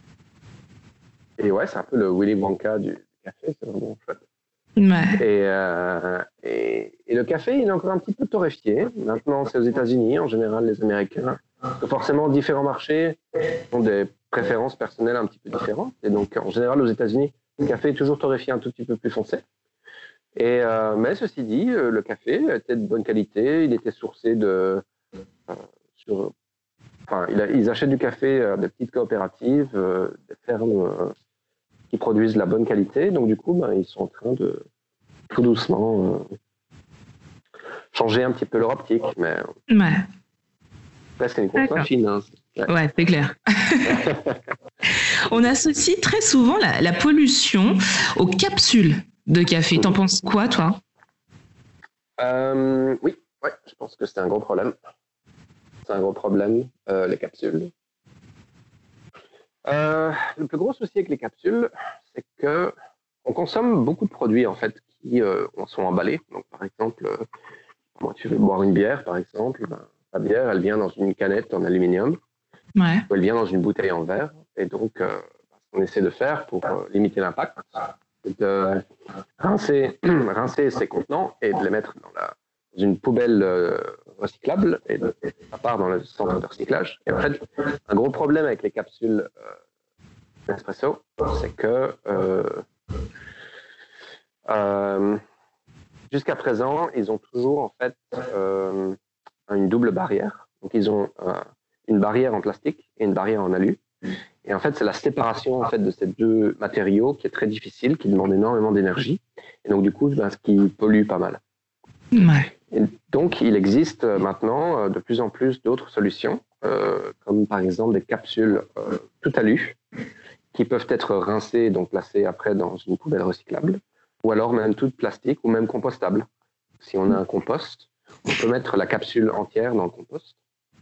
S4: et ouais, c'est un peu le Willy Wonka du café, c'est vraiment chouette.
S3: Ouais.
S4: Et, euh, et, et le café, il est encore un petit peu torréfié. Maintenant, c'est aux États-Unis, en général, les Américains. Donc forcément, différents marchés ont des préférences personnelles un petit peu différentes. Et donc, en général, aux États-Unis, le café est toujours torréfié un tout petit peu plus foncé. Et, euh, mais ceci dit, le café était de bonne qualité. Il était sourcé de, euh, sur enfin, ils achètent du café euh, des petites coopératives, euh, des fermes euh, qui produisent de la bonne qualité. Donc, du coup, ben, ils sont en train de tout doucement euh, changer un petit peu leur optique. Mais
S3: Ouais.
S4: après, c'est une grosse machine. Hein.
S3: Ouais, ouais, c'est clair. On associe très souvent la, la pollution aux capsules de café. T'en penses quoi, toi?
S4: euh, Oui, ouais, je pense que c'est un gros problème. C'est un gros problème, euh, les capsules. Euh, le plus gros souci avec les capsules, c'est que on consomme beaucoup de produits en fait qui euh, sont emballés. Donc, par exemple, euh, moi, tu veux boire une bière, par exemple, ben, la bière, elle vient dans une canette en aluminium,
S3: Ouais.
S4: ou elle vient dans une bouteille en verre. Et donc, euh, ce qu'on essaie de faire pour euh, limiter l'impact, c'est de rincer, rincer ces contenants et de les mettre dans, la, dans une poubelle euh, recyclable, et de, ça part dans le centre de recyclage. Et en fait, un gros problème avec les capsules euh, Nespresso, c'est que euh, euh, jusqu'à présent, ils ont toujours en fait euh, une double barrière. Donc, ils ont euh, une barrière en plastique et une barrière en alu. Et en fait, c'est la séparation en fait de ces deux matériaux qui est très difficile, qui demande énormément d'énergie. Et donc, du coup, ben, ce qui pollue pas mal.
S3: Ouais.
S4: Et donc, il existe maintenant de plus en plus d'autres solutions, euh, comme par exemple des capsules euh, tout alu, qui peuvent être rincées, donc placées après dans une poubelle recyclable, ou alors même toutes plastiques, ou même compostables. Si on a un compost, on peut mettre la capsule entière dans le compost.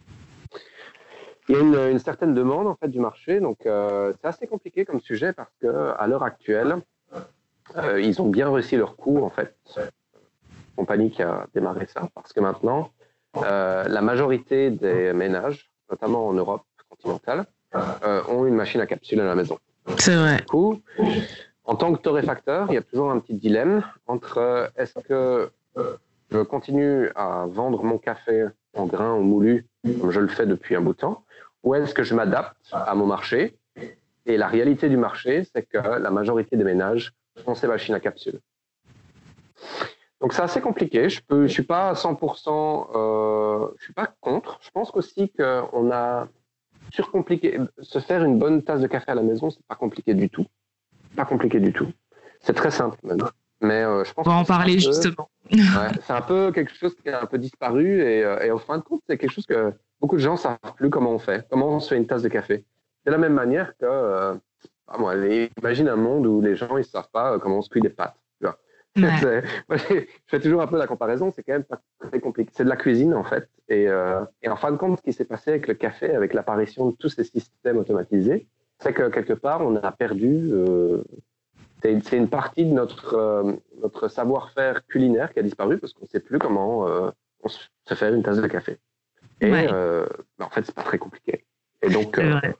S4: Il y a une, une certaine demande en fait du marché, donc euh, c'est assez compliqué comme sujet parce que à l'heure actuelle, euh, ils ont bien réussi leur coup en fait. Compagnie qui a démarré ça, parce que maintenant, euh, la majorité des ménages, notamment en Europe continentale, euh, ont une machine à capsules à la maison.
S3: C'est vrai.
S4: Du coup, en tant que torréfacteur, il y a toujours un petit dilemme entre euh, est-ce que je continue à vendre mon café en grains ou moulu, comme je le fais depuis un bout de temps, ou est-ce que je m'adapte à mon marché? Et la réalité du marché, c'est que la majorité des ménages ont ces machines à capsules. Donc c'est assez compliqué. Je peux, je suis pas à cent pour cent, euh, je suis pas contre. Je pense aussi qu'on a surcompliqué. Se faire une bonne tasse de café à la maison, c'est pas compliqué du tout. Pas compliqué du tout. C'est très simple même. Mais euh, je pense.
S3: On va en
S4: que
S3: parler
S4: peu,
S3: justement.
S4: Ouais, c'est un peu quelque chose qui a un peu disparu et, euh, et au fin de compte, c'est quelque chose que beaucoup de gens savent plus comment on fait. Comment on se fait une tasse de café. De la même manière que, euh, ah, moi, imagine un monde où les gens ils savent pas comment on se cuit des pâtes.
S3: Ouais.
S4: Je fais toujours un peu la comparaison, c'est quand même pas très compliqué. C'est de la cuisine en fait. Et, euh, et en fin de compte, ce qui s'est passé avec le café, avec l'apparition de tous ces systèmes automatisés, c'est que quelque part, on a perdu. Euh, c'est, c'est une partie de notre, euh, notre savoir-faire culinaire qui a disparu parce qu'on ne sait plus comment euh, on se fait une tasse de café. Et
S3: Ouais.
S4: euh, ben, en fait, c'est pas très compliqué. Et donc.
S3: C'est
S4: euh,
S3: vrai.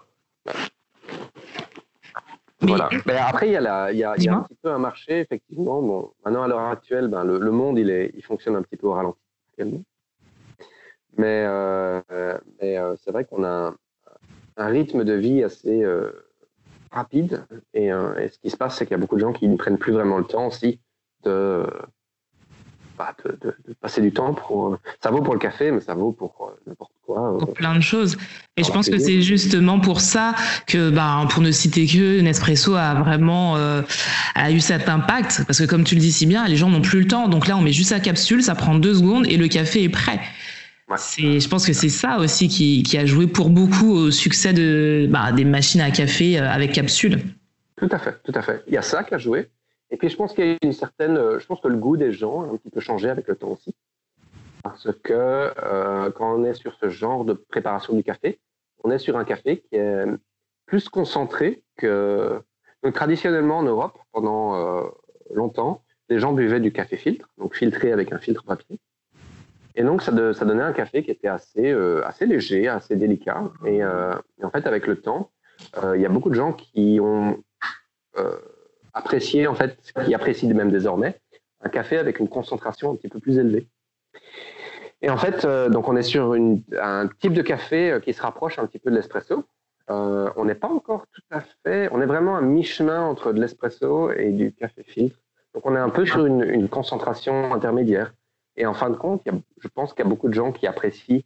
S4: Voilà.
S3: Mais,
S4: Mais après, il y a, la, il y a, il y a un
S3: dis-moi.
S4: petit peu un marché, effectivement. Bon, maintenant, à l'heure actuelle, ben, le, le monde, il, est, il fonctionne un petit peu au ralenti. Mais, euh, mais euh, c'est vrai qu'on a un, un rythme de vie assez euh, rapide. Et, euh, et ce qui se passe, c'est qu'il y a beaucoup de gens qui ne prennent plus vraiment le temps aussi de, bah, de, de, de passer du temps pour. Ça vaut pour le café, mais ça vaut pour euh, n'importe quoi.
S3: Pour
S4: Euh,
S3: plein de choses. Et je
S4: la
S3: pense que
S4: cuisine.
S3: c'est justement pour ça que, bah, pour ne citer que, Nespresso a vraiment euh, a eu cet impact. Parce que comme tu le dis si bien, les gens n'ont plus le temps. Donc là, on met juste la capsule, ça prend deux secondes et le café est prêt.
S4: Ouais.
S3: C'est, je pense que c'est ça aussi qui, qui a joué pour beaucoup au succès de, bah, des machines à café avec capsule.
S4: Tout à fait, tout à fait. Il y a ça qui a joué. Et puis, je pense qu'il y a une certaine. Je pense que le goût des gens a un petit peu changé avec le temps aussi. Parce que euh, quand on est sur ce genre de préparation du café, on est sur un café qui est plus concentré que. Donc, traditionnellement, en Europe, pendant euh, longtemps, les gens buvaient du café filtre, donc filtré avec un filtre papier. Et donc, ça, de, ça donnait un café qui était assez, euh, assez léger, assez délicat. Et, euh, et en fait, avec le temps, euh, il y a beaucoup de gens qui ont. Euh, apprécier, en fait, qui apprécient même désormais, un café avec une concentration un petit peu plus élevée. Et en fait, euh, donc on est sur une, un type de café qui se rapproche un petit peu de l'espresso. Euh, on n'est pas encore tout à fait, on est vraiment à mi-chemin entre de l'espresso et du café filtre. Donc on est un peu sur une, une concentration intermédiaire. Et en fin de compte, il y a, je pense qu'il y a beaucoup de gens qui apprécient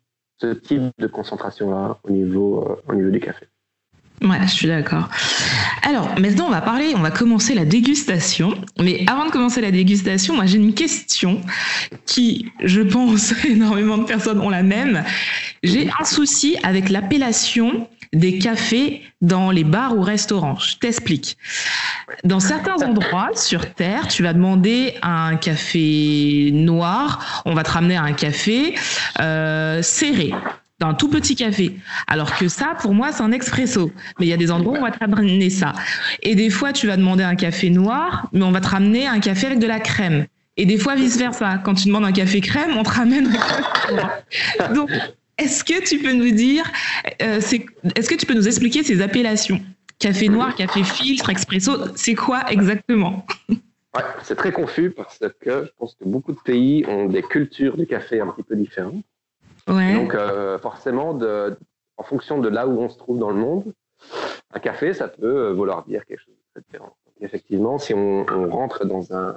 S4: ce type de concentration-là au niveau, euh, au niveau du café.
S3: Ouais, je suis d'accord. Alors, maintenant, on va parler, on va commencer la dégustation. Mais avant de commencer la dégustation, moi, j'ai une question qui, je pense, énormément de personnes ont la même. J'ai un souci avec l'appellation des cafés dans les bars ou restaurants. Je t'explique. Dans certains endroits sur Terre, tu vas demander un café noir, on va te ramener un café euh, serré. Un tout petit café. Alors que ça, pour moi, c'est un expresso. Mais il y a des endroits où on va te ramener ça. Et des fois, tu vas demander un café noir, mais on va te ramener un café avec de la crème. Et des fois, vice-versa. Quand tu demandes un café crème, on te ramène un café noir. Donc, est-ce que tu peux nous dire, euh, c'est, est-ce que tu peux nous expliquer ces appellations? Café noir, café filtre, expresso, c'est quoi exactement?
S4: Ouais, c'est très confus parce que je pense que beaucoup de pays ont des cultures du café un petit peu différentes.
S3: Ouais.
S4: Donc, euh, forcément, de, en fonction de là où on se trouve dans le monde, un café, ça peut vouloir dire quelque chose de très différent. Donc, effectivement, si on, on rentre dans un,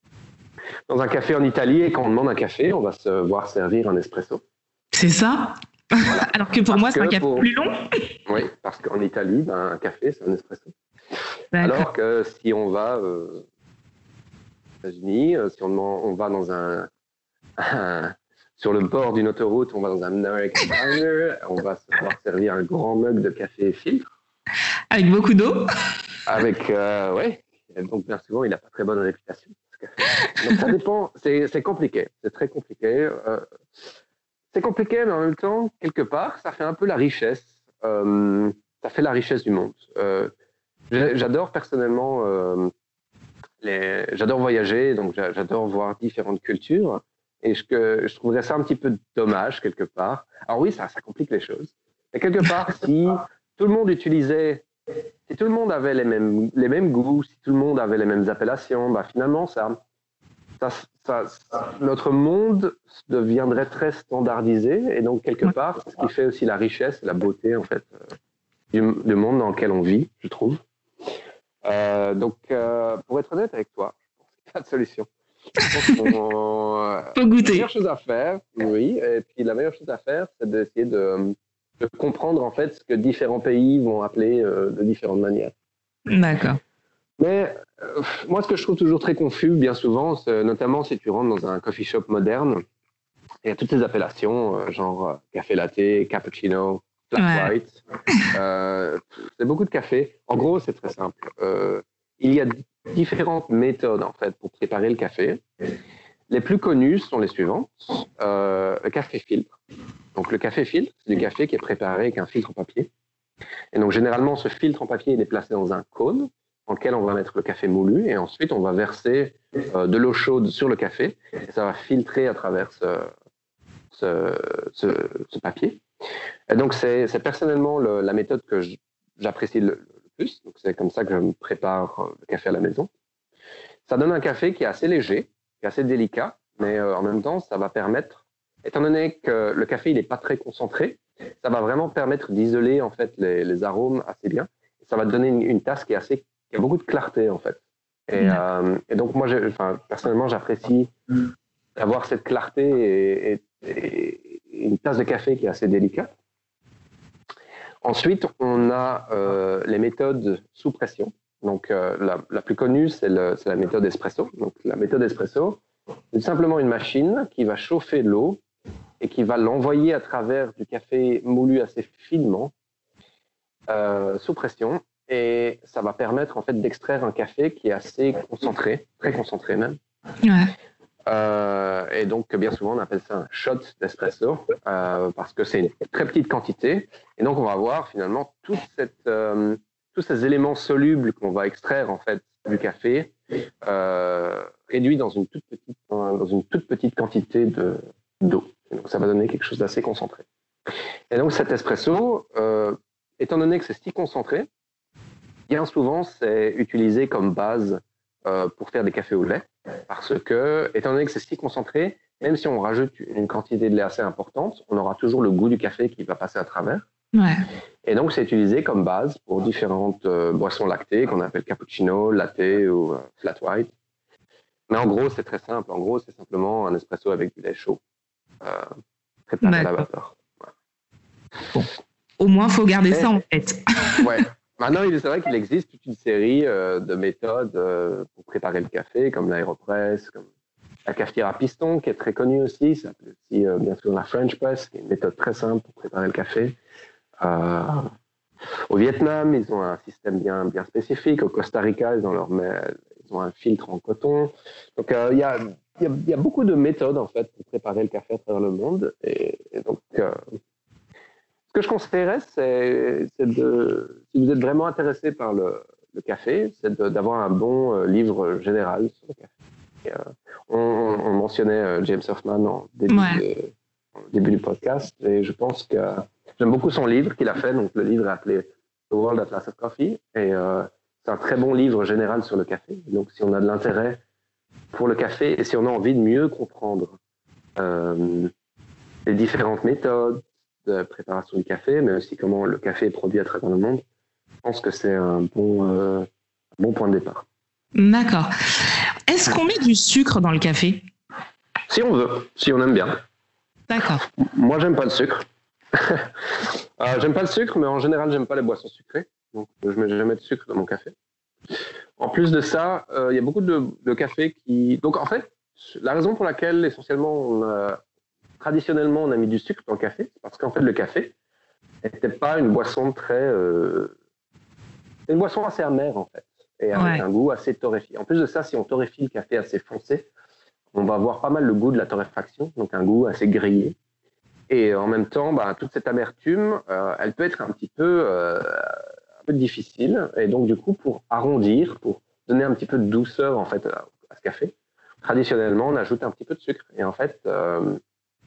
S4: dans un café en Italie et qu'on demande un café, on va se voir servir un espresso.
S3: C'est ça. Voilà. Alors que pour
S4: parce
S3: moi, c'est un café
S4: pour...
S3: plus long.
S4: Oui, parce qu'en Italie, ben, un café, c'est un espresso.
S3: D'accord.
S4: Alors que si on va euh, aux États-Unis, si on, demande, on va dans un... un sur le bord d'une autoroute, on va dans un American Diner, on va se voir servir un grand mug de café filtre.
S3: Avec beaucoup d'eau.
S4: Avec, euh, ouais. Donc, bien souvent, il n'a pas très bonne réputation. Donc, ça dépend. C'est, c'est compliqué. C'est très compliqué. Euh, c'est compliqué, mais en même temps, quelque part, ça fait un peu la richesse. Euh, ça fait la richesse du monde. Euh, j'adore personnellement, euh, les, j'adore voyager, donc j'adore voir différentes cultures. Et je, je trouverais ça un petit peu dommage, quelque part. Alors oui, ça, ça complique les choses. Mais quelque part, si tout le monde utilisait, si tout le monde avait les mêmes, les mêmes goûts, si tout le monde avait les mêmes appellations, bah finalement, ça, ça, ça, ça, notre monde deviendrait très standardisé. Et donc, quelque part, ce qui fait aussi la richesse et la beauté, en fait, du, du monde dans lequel on vit, je trouve. Euh, donc, euh, pour être honnête avec toi, je pense qu'il n'y a pas de solution. On,
S3: Faut goûter.
S4: La meilleure chose à faire, oui, et puis la meilleure chose à faire, c'est d'essayer de, de comprendre en fait ce que différents pays vont appeler euh, de différentes manières.
S3: D'accord.
S4: Mais euh, moi, ce que je trouve toujours très confus, bien souvent, c'est, notamment si tu rentres dans un coffee shop moderne, il y a toutes ces appellations, euh, genre euh, café latte, cappuccino, flat
S3: ouais.
S4: white. Euh, c'est beaucoup de café. En gros, c'est très simple. Euh, il y a différentes méthodes en fait pour préparer le café. Les plus connues sont les suivantes. Euh, le café filtre. Donc le café filtre, c'est du café qui est préparé avec un filtre en papier. Et donc généralement, ce filtre en papier il est placé dans un cône dans lequel on va mettre le café moulu et ensuite on va verser euh, de l'eau chaude sur le café et ça va filtrer à travers ce, ce, ce, ce papier. Et donc c'est, c'est personnellement le, la méthode que j'apprécie le plus. Donc c'est comme ça que je me prépare le café à la maison. Ça donne un café qui est assez léger, qui est assez délicat, mais euh, en même temps, ça va permettre, étant donné que le café il n'est pas très concentré, ça va vraiment permettre d'isoler en fait les, les arômes assez bien. Ça va donner une, une tasse qui est assez, qui a beaucoup de clarté en fait. Et, euh, et donc moi, enfin, personnellement, j'apprécie d'avoir cette clarté et, et, et une tasse de café qui est assez délicate. Ensuite, on a euh, les méthodes sous pression. Donc, euh, la, la plus connue, c'est, le, c'est la méthode espresso. Donc, la méthode espresso, c'est simplement une machine qui va chauffer l'eau et qui va l'envoyer à travers du café moulu assez finement euh, sous pression. Et ça va permettre en fait d'extraire un café qui est assez concentré, très concentré même.
S3: Ouais.
S4: Euh, et donc, bien souvent, on appelle ça un shot d'espresso euh, parce que c'est une très petite quantité. Et donc, on va avoir finalement toute cette, euh, tous ces éléments solubles qu'on va extraire en fait du café euh, réduits dans une toute petite, dans une toute petite quantité de, d'eau. Et donc, ça va donner quelque chose d'assez concentré. Et donc, cet espresso, euh, étant donné que c'est si concentré, bien souvent, c'est utilisé comme base euh, pour faire des cafés au lait. Parce que, étant donné que c'est si concentré, même si on rajoute une quantité de lait assez importante, on aura toujours le goût du café qui va passer à travers.
S3: Ouais.
S4: Et donc, c'est utilisé comme base pour différentes euh, boissons lactées qu'on appelle cappuccino, latte ou euh, flat white. Mais en gros, c'est très simple. En gros, c'est simplement un espresso avec du lait chaud, euh, préparé à la vapeur. Ouais.
S3: Bon. Au moins, il faut garder
S4: Et,
S3: ça en tête.
S4: Ouais. Maintenant, c'est vrai qu'il existe toute une série euh, de méthodes euh, pour préparer le café, comme l'aéropress, comme la cafetière à piston, qui est très connue aussi. Ça s'appelle aussi, euh, bien sûr, la French press, qui est une méthode très simple pour préparer le café. Euh, au Vietnam, ils ont un système bien, bien spécifique. Au Costa Rica, ils ont, leur, ils ont un filtre en coton. Donc, euh, il y a, y, a, y a beaucoup de méthodes, en fait, pour préparer le café à travers le monde. Et, et donc... Euh, Ce que je conseillerais, c'est, c'est de, si vous êtes vraiment intéressé par le, le café, c'est de, d'avoir un bon euh, livre général sur le café. Et, euh, on, on mentionnait euh, James Hoffmann en début,
S3: ouais.
S4: de, en début du podcast, et je pense que j'aime beaucoup son livre qu'il a fait. Donc le livre est appelé The World Atlas of Coffee, et euh, c'est un très bon livre général sur le café. Donc si on a de l'intérêt pour le café et si on a envie de mieux comprendre euh, les différentes méthodes de préparation du café, mais aussi comment le café est produit à travers le monde, je pense que c'est un bon, euh, un bon point de départ.
S3: D'accord. Est-ce qu'on met du sucre dans le café ?
S4: Si on veut, si on aime bien.
S3: D'accord.
S4: Moi, j'aime pas le sucre. euh, j'aime pas le sucre, mais en général, j'aime pas les boissons sucrées. Donc, je mets jamais de sucre dans mon café. En plus de ça, il euh, y a beaucoup de, de cafés qui... Donc, en fait, la raison pour laquelle, essentiellement, on a... traditionnellement, on a mis du sucre dans le café, parce qu'en fait, le café n'était pas une boisson très... Euh... C'est une boisson assez amère, en fait, et avec ouais. un goût assez torréfié. En plus de ça, si on torréfie le café assez foncé, on va avoir pas mal le goût de la torréfaction, donc un goût assez grillé. Et en même temps, bah, toute cette amertume, euh, elle peut être un petit peu, euh, un peu difficile. Et donc, du coup, pour arrondir, pour donner un petit peu de douceur, en fait, à, à ce café, traditionnellement, on ajoute un petit peu de sucre. Et en fait... Euh,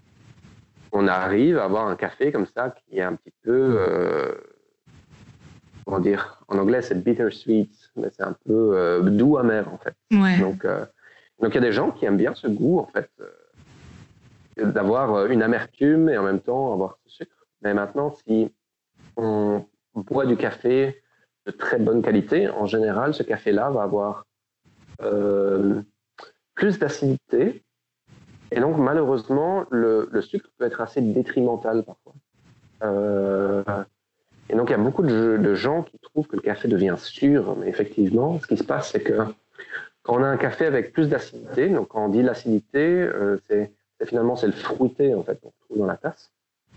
S4: on arrive à avoir un café comme ça qui est un petit peu, euh, comment dire, en anglais c'est bittersweet, mais c'est un peu euh, doux amer en fait.
S3: Ouais.
S4: Donc, euh, donc il y a des gens qui aiment bien ce goût en fait, euh, d'avoir une amertume et en même temps avoir ce sucre. Mais maintenant, si on boit du café de très bonne qualité, en général, ce café-là va avoir euh, plus d'acidité. Et donc, malheureusement, le, le sucre peut être assez détrimental parfois. Euh, et donc, il y a beaucoup de, de gens qui trouvent que le café devient sûr. Mais effectivement, ce qui se passe, c'est que quand on a un café avec plus d'acidité, donc quand on dit l'acidité, euh, c'est, c'est finalement c'est le fruité en fait qu'on trouve dans la tasse.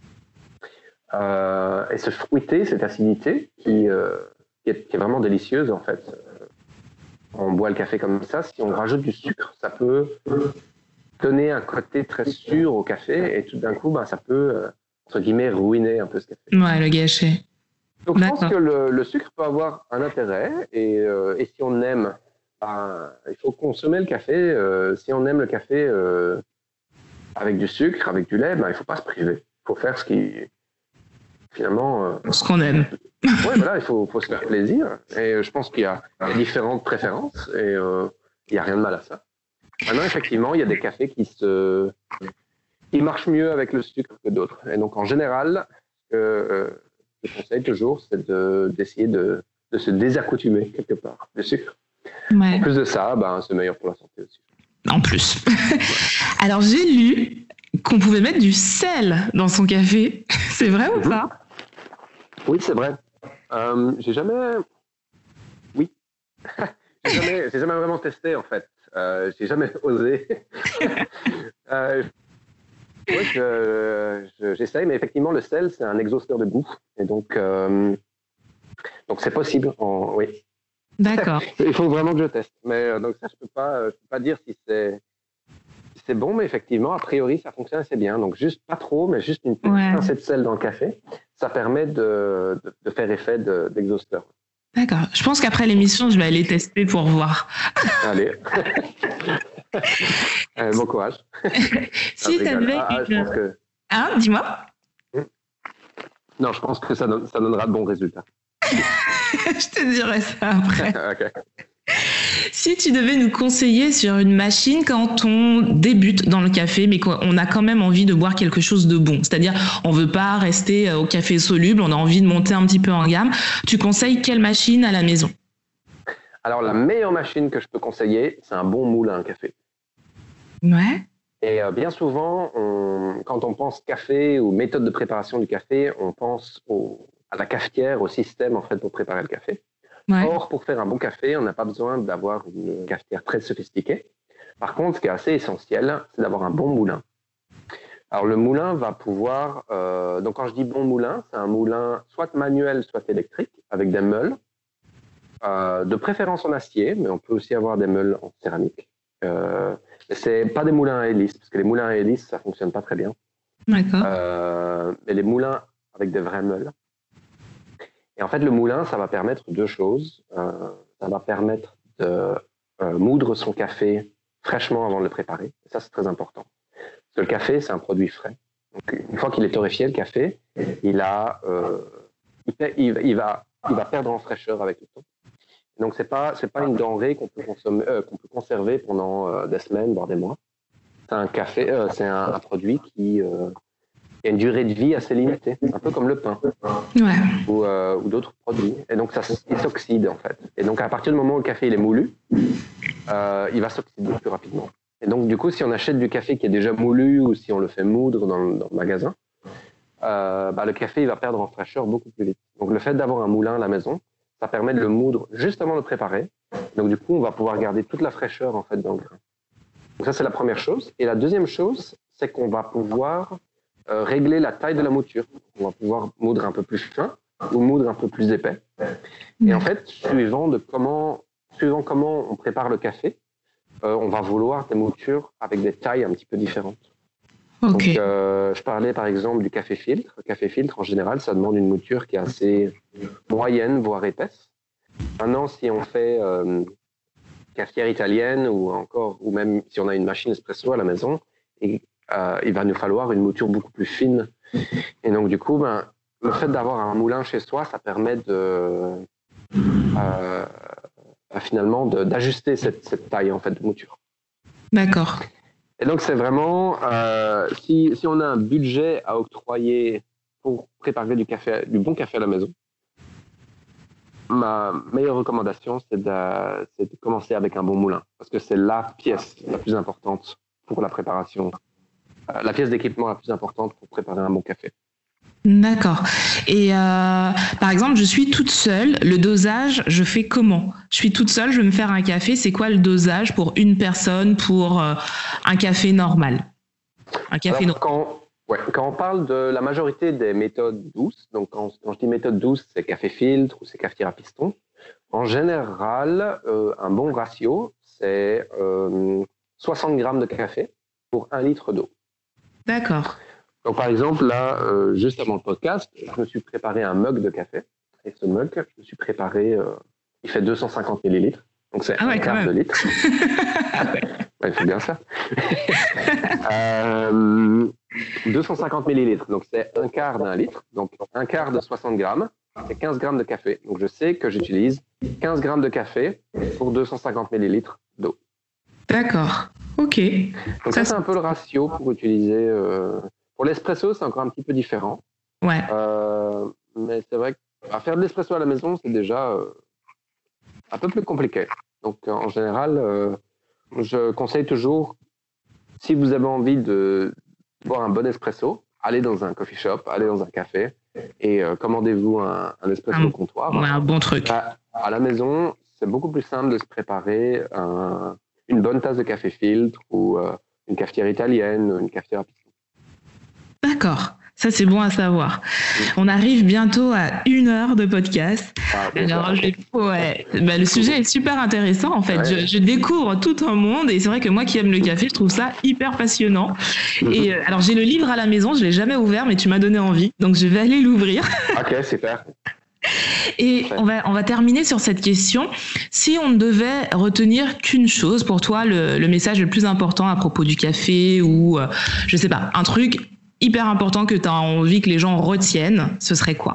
S4: Euh, et ce fruité, cette acidité, qui, euh, qui, est, qui est vraiment délicieuse en fait. On boit le café comme ça. Si on rajoute du sucre, ça peut donner un côté très sûr au café et tout d'un coup, ben, ça peut, euh, entre guillemets, ruiner un peu ce café.
S3: Ouais, le gâcher.
S4: Donc, D'accord. Je pense que le, le sucre peut avoir un intérêt et, euh, et si on aime, ben, il faut consommer le café. Euh, si on aime le café euh, avec du sucre, avec du lait, ben, il ne faut pas se priver. Il faut faire ce qui, finalement... Euh,
S3: ce qu'on aime.
S4: Oui, voilà, il faut, faut se faire plaisir. Et je pense qu'il y a, il y a différentes préférences et euh, il n'y a rien de mal à ça. Maintenant, effectivement, il y a des cafés qui, se, qui marchent mieux avec le sucre que d'autres. Et donc, en général, ce que euh, je conseille toujours, c'est de, d'essayer de, de se désaccoutumer quelque part du sucre. Ouais. En plus de ça, ben, c'est meilleur pour la santé aussi.
S3: En plus. Alors, j'ai lu qu'on pouvait mettre du sel dans son café. C'est vrai ou pas ?
S4: Oui, c'est vrai. Euh, j'ai jamais... Oui. j'ai, jamais... j'ai jamais vraiment testé, en fait. Euh, j'ai jamais osé. euh, ouais, je, je, j'essaye, mais effectivement, le sel, c'est un exhausteur de goût. Et donc, euh, donc c'est possible. En, oui.
S3: D'accord.
S4: Il faut vraiment que je teste. Mais euh, donc ça, je peux pas, je peux pas dire si c'est, si c'est bon, mais effectivement, a priori, ça fonctionne assez bien. Donc juste pas trop, mais juste une petite ouais. pincée de sel dans le café, ça permet de, de, de faire effet de, d'exhausteur.
S3: D'accord. Je pense qu'après l'émission, je vais aller tester pour voir.
S4: Allez. euh, bon courage.
S3: Si tu avais
S4: ah, ah, je pense que...
S3: Hein, dis-moi.
S4: Non, je pense que ça, donne, ça donnera de bons résultats.
S3: Je te dirai ça après.
S4: Ok.
S3: Si tu devais nous conseiller sur une machine quand on débute dans le café, mais qu'on a quand même envie de boire quelque chose de bon, c'est-à-dire on veut pas rester au café soluble, on a envie de monter un petit peu en gamme, tu conseilles quelle machine à la maison ?
S4: Alors la meilleure machine que je peux conseiller, c'est un bon moule à un café.
S3: Ouais.
S4: Et euh, bien souvent, on, quand on pense café ou méthode de préparation du café, on pense au, à la cafetière, au système en fait pour préparer le café.
S3: Ouais.
S4: Or, pour faire un bon café, on n'a pas besoin d'avoir une cafetière très sophistiquée. Par contre, ce qui est assez essentiel, c'est d'avoir un bon moulin. Alors, le moulin va pouvoir... Euh, donc, quand je dis bon moulin, c'est un moulin soit manuel, soit électrique, avec des meules, euh, de préférence en acier, mais on peut aussi avoir des meules en céramique. Euh, c'est pas des moulins à hélice, parce que les moulins à hélice, ça fonctionne pas très bien.
S3: D'accord.
S4: Euh, mais les moulins avec des vraies meules. Et en fait, le moulin, ça va permettre deux choses. Euh, ça va permettre de euh, moudre son café fraîchement avant de le préparer. Et ça, c'est très important. Parce que le café, c'est un produit frais. Donc, une fois qu'il est torréfié, le café, il, a, euh, il, fait, il, il, va, il va perdre en fraîcheur avec le temps. Donc, ce n'est pas, c'est pas une denrée qu'on peut, consommer, euh, qu'on peut conserver pendant euh, des semaines, voire des mois. C'est un, café, euh, c'est un, un produit qui... Euh, il y a une durée de vie assez limitée, un peu comme le pain
S3: Ouais.
S4: ou, euh, ou d'autres produits. Et donc, ça, il s'oxyde, en fait. Et donc, à partir du moment où le café il est moulu, euh, il va s'oxyder plus rapidement. Et donc, du coup, si on achète du café qui est déjà moulu ou si on le fait moudre dans le, dans le magasin, euh, bah, le café il va perdre en fraîcheur beaucoup plus vite. Donc, le fait d'avoir un moulin à la maison, ça permet de le moudre juste avant de le préparer. Donc, du coup, on va pouvoir garder toute la fraîcheur, en fait, dans le grain. Donc, ça, c'est la première chose. Et la deuxième chose, c'est qu'on va pouvoir... Euh, régler la taille de la mouture. On va pouvoir moudre un peu plus fin ou moudre un peu plus épais. Et en fait, suivant, de comment, suivant comment on prépare le café, euh, on va vouloir des moutures avec des tailles un petit peu différentes.
S3: Ok.
S4: Donc, euh, je parlais par exemple du café filtre. Le café filtre, en général, ça demande une mouture qui est assez moyenne, voire épaisse. Maintenant, si on fait euh, cafetière italienne ou encore, ou même si on a une machine espresso à la maison, et Euh, il va nous falloir une mouture beaucoup plus fine. Et donc, du coup, ben, le fait d'avoir un moulin chez soi, ça permet de, euh, finalement de, d'ajuster cette, cette taille en fait, de mouture.
S3: D'accord.
S4: Et donc, c'est vraiment, euh, si, si on a un budget à octroyer pour préparer du, café, du bon café à la maison, ma meilleure recommandation, c'est de, c'est de commencer avec un bon moulin. Parce que c'est la pièce la plus importante pour la préparation. La pièce d'équipement la plus importante pour préparer un bon café.
S3: D'accord. Et euh, par exemple, je suis toute seule. Le dosage, je fais comment ? Je suis toute seule, je veux me faire un café. C'est quoi le dosage pour une personne pour euh, un café normal ? Un café
S4: Alors,
S3: normal.
S4: Quand, ouais, quand on parle de la majorité des méthodes douces, donc quand, quand je dis méthode douce, c'est café filtre ou c'est cafetière à piston. En général, euh, un bon ratio, c'est euh, soixante grammes de café pour un litre d'eau.
S3: D'accord.
S4: Donc, par exemple, là, euh, juste avant le podcast, je me suis préparé un mug de café. Et ce mug, je me suis préparé, euh, il fait deux cent cinquante millilitres. Donc, c'est
S3: ah ouais,
S4: un quart de litre. Ouais, il faut bien faire. euh, deux cent cinquante millilitres. Donc, c'est un quart d'un litre. Donc, un quart de soixante grammes, c'est quinze grammes de café. Donc, je sais que j'utilise quinze grammes de café pour deux cent cinquante millilitres d'eau.
S3: D'accord. Ok.
S4: Donc, ça, ça c'est un peu le ratio pour utiliser. Euh... Pour l'espresso, c'est encore un petit peu différent.
S3: Ouais.
S4: Euh, mais c'est vrai qu'à faire de l'espresso à la maison, c'est déjà euh, un peu plus compliqué. Donc, euh, en général, euh, je conseille toujours, si vous avez envie de boire un bon espresso, allez dans un coffee shop, allez dans un café et euh, commandez-vous un, un espresso
S3: un,
S4: au comptoir.
S3: Ouais, un bon truc.
S4: À, à la maison, c'est beaucoup plus simple de se préparer un, une bonne tasse de café filtre ou euh, une cafetière italienne, une cafetière à piston.
S3: D'accord, ça c'est bon à savoir. On arrive bientôt à une heure de podcast.
S4: Ah,
S3: Alors, je, ouais, bah, le sujet est super intéressant en fait.
S4: Ouais.
S3: Je, je découvre tout un monde et c'est vrai que moi qui aime le café, je trouve ça hyper passionnant. Et euh, alors j'ai le livre à la maison, je l'ai jamais ouvert, mais tu m'as donné envie, donc je vais aller l'ouvrir.
S4: Ok, super.
S3: Et on va, on va terminer sur cette question. Si on ne devait retenir qu'une chose pour toi, le, le message le plus important à propos du café ou euh, je sais pas, un truc hyper important que tu as envie que les gens retiennent, ce serait quoi ?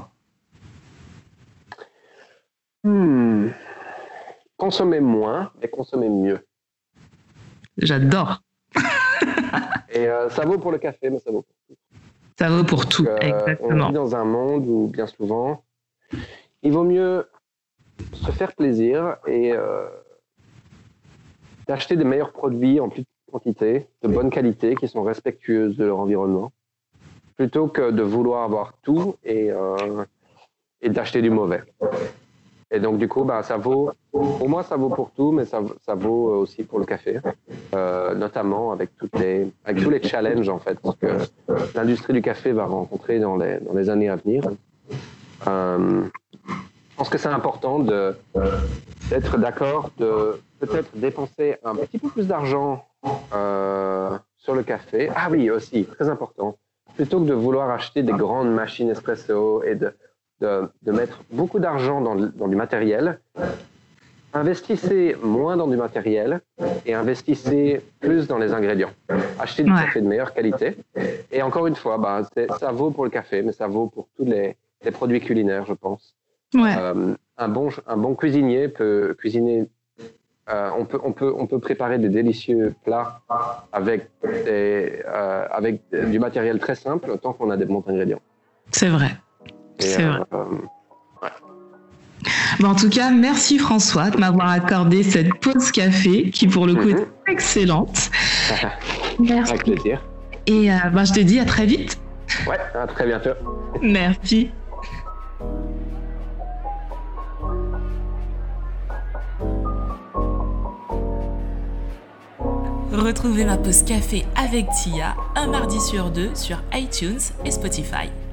S4: hmm. Consommer moins et consommer mieux.
S3: J'adore.
S4: Et euh, ça vaut pour le café, mais ça vaut pour tout.
S3: Ça vaut pour tout,
S4: Donc, euh,
S3: exactement.
S4: on vit dans un monde où, bien souvent, il vaut mieux se faire plaisir et euh, d'acheter des meilleurs produits en plus, quantité, de bonne qualité, qui sont respectueuses de leur environnement, plutôt que de vouloir avoir tout et, euh, et d'acheter du mauvais. Et donc, du coup, bah, ça vaut, pour moi, ça vaut pour tout, mais ça, ça vaut aussi pour le café, euh, notamment avec, toutes les, avec tous les challenges, en fait, que l'industrie du café va rencontrer dans les, dans les années à venir. Euh, je pense que c'est important de, d'être d'accord, de peut-être dépenser un petit peu plus d'argent euh, sur le café. Ah oui, aussi, très important. Plutôt que de vouloir acheter des grandes machines espresso et de De, de mettre beaucoup d'argent dans, dans du matériel, investissez moins dans du matériel et investissez plus dans les ingrédients. Achetez du ouais. café de meilleure qualité. Et encore une fois, bah, c'est, ça vaut pour le café, mais ça vaut pour tous les, les produits culinaires, je pense.
S3: Ouais.
S4: Euh, un, bon, un bon cuisinier peut cuisiner. Euh, on, peut, on, peut, on peut préparer des délicieux plats avec, des, euh, avec du matériel très simple, tant qu'on a des bons ingrédients.
S3: C'est vrai.
S4: Et
S3: C'est
S4: euh,
S3: vrai.
S4: Euh, ouais.
S3: Bon, en tout cas, merci François de m'avoir accordé cette pause café qui, pour le coup, mm-hmm. est excellente. Merci.
S4: Avec plaisir.
S3: Et euh, ben, je te dis à très vite.
S4: Ouais, à très bientôt.
S3: Merci.
S2: Retrouvez ma pause café avec Tia un mardi sur deux sur iTunes et Spotify.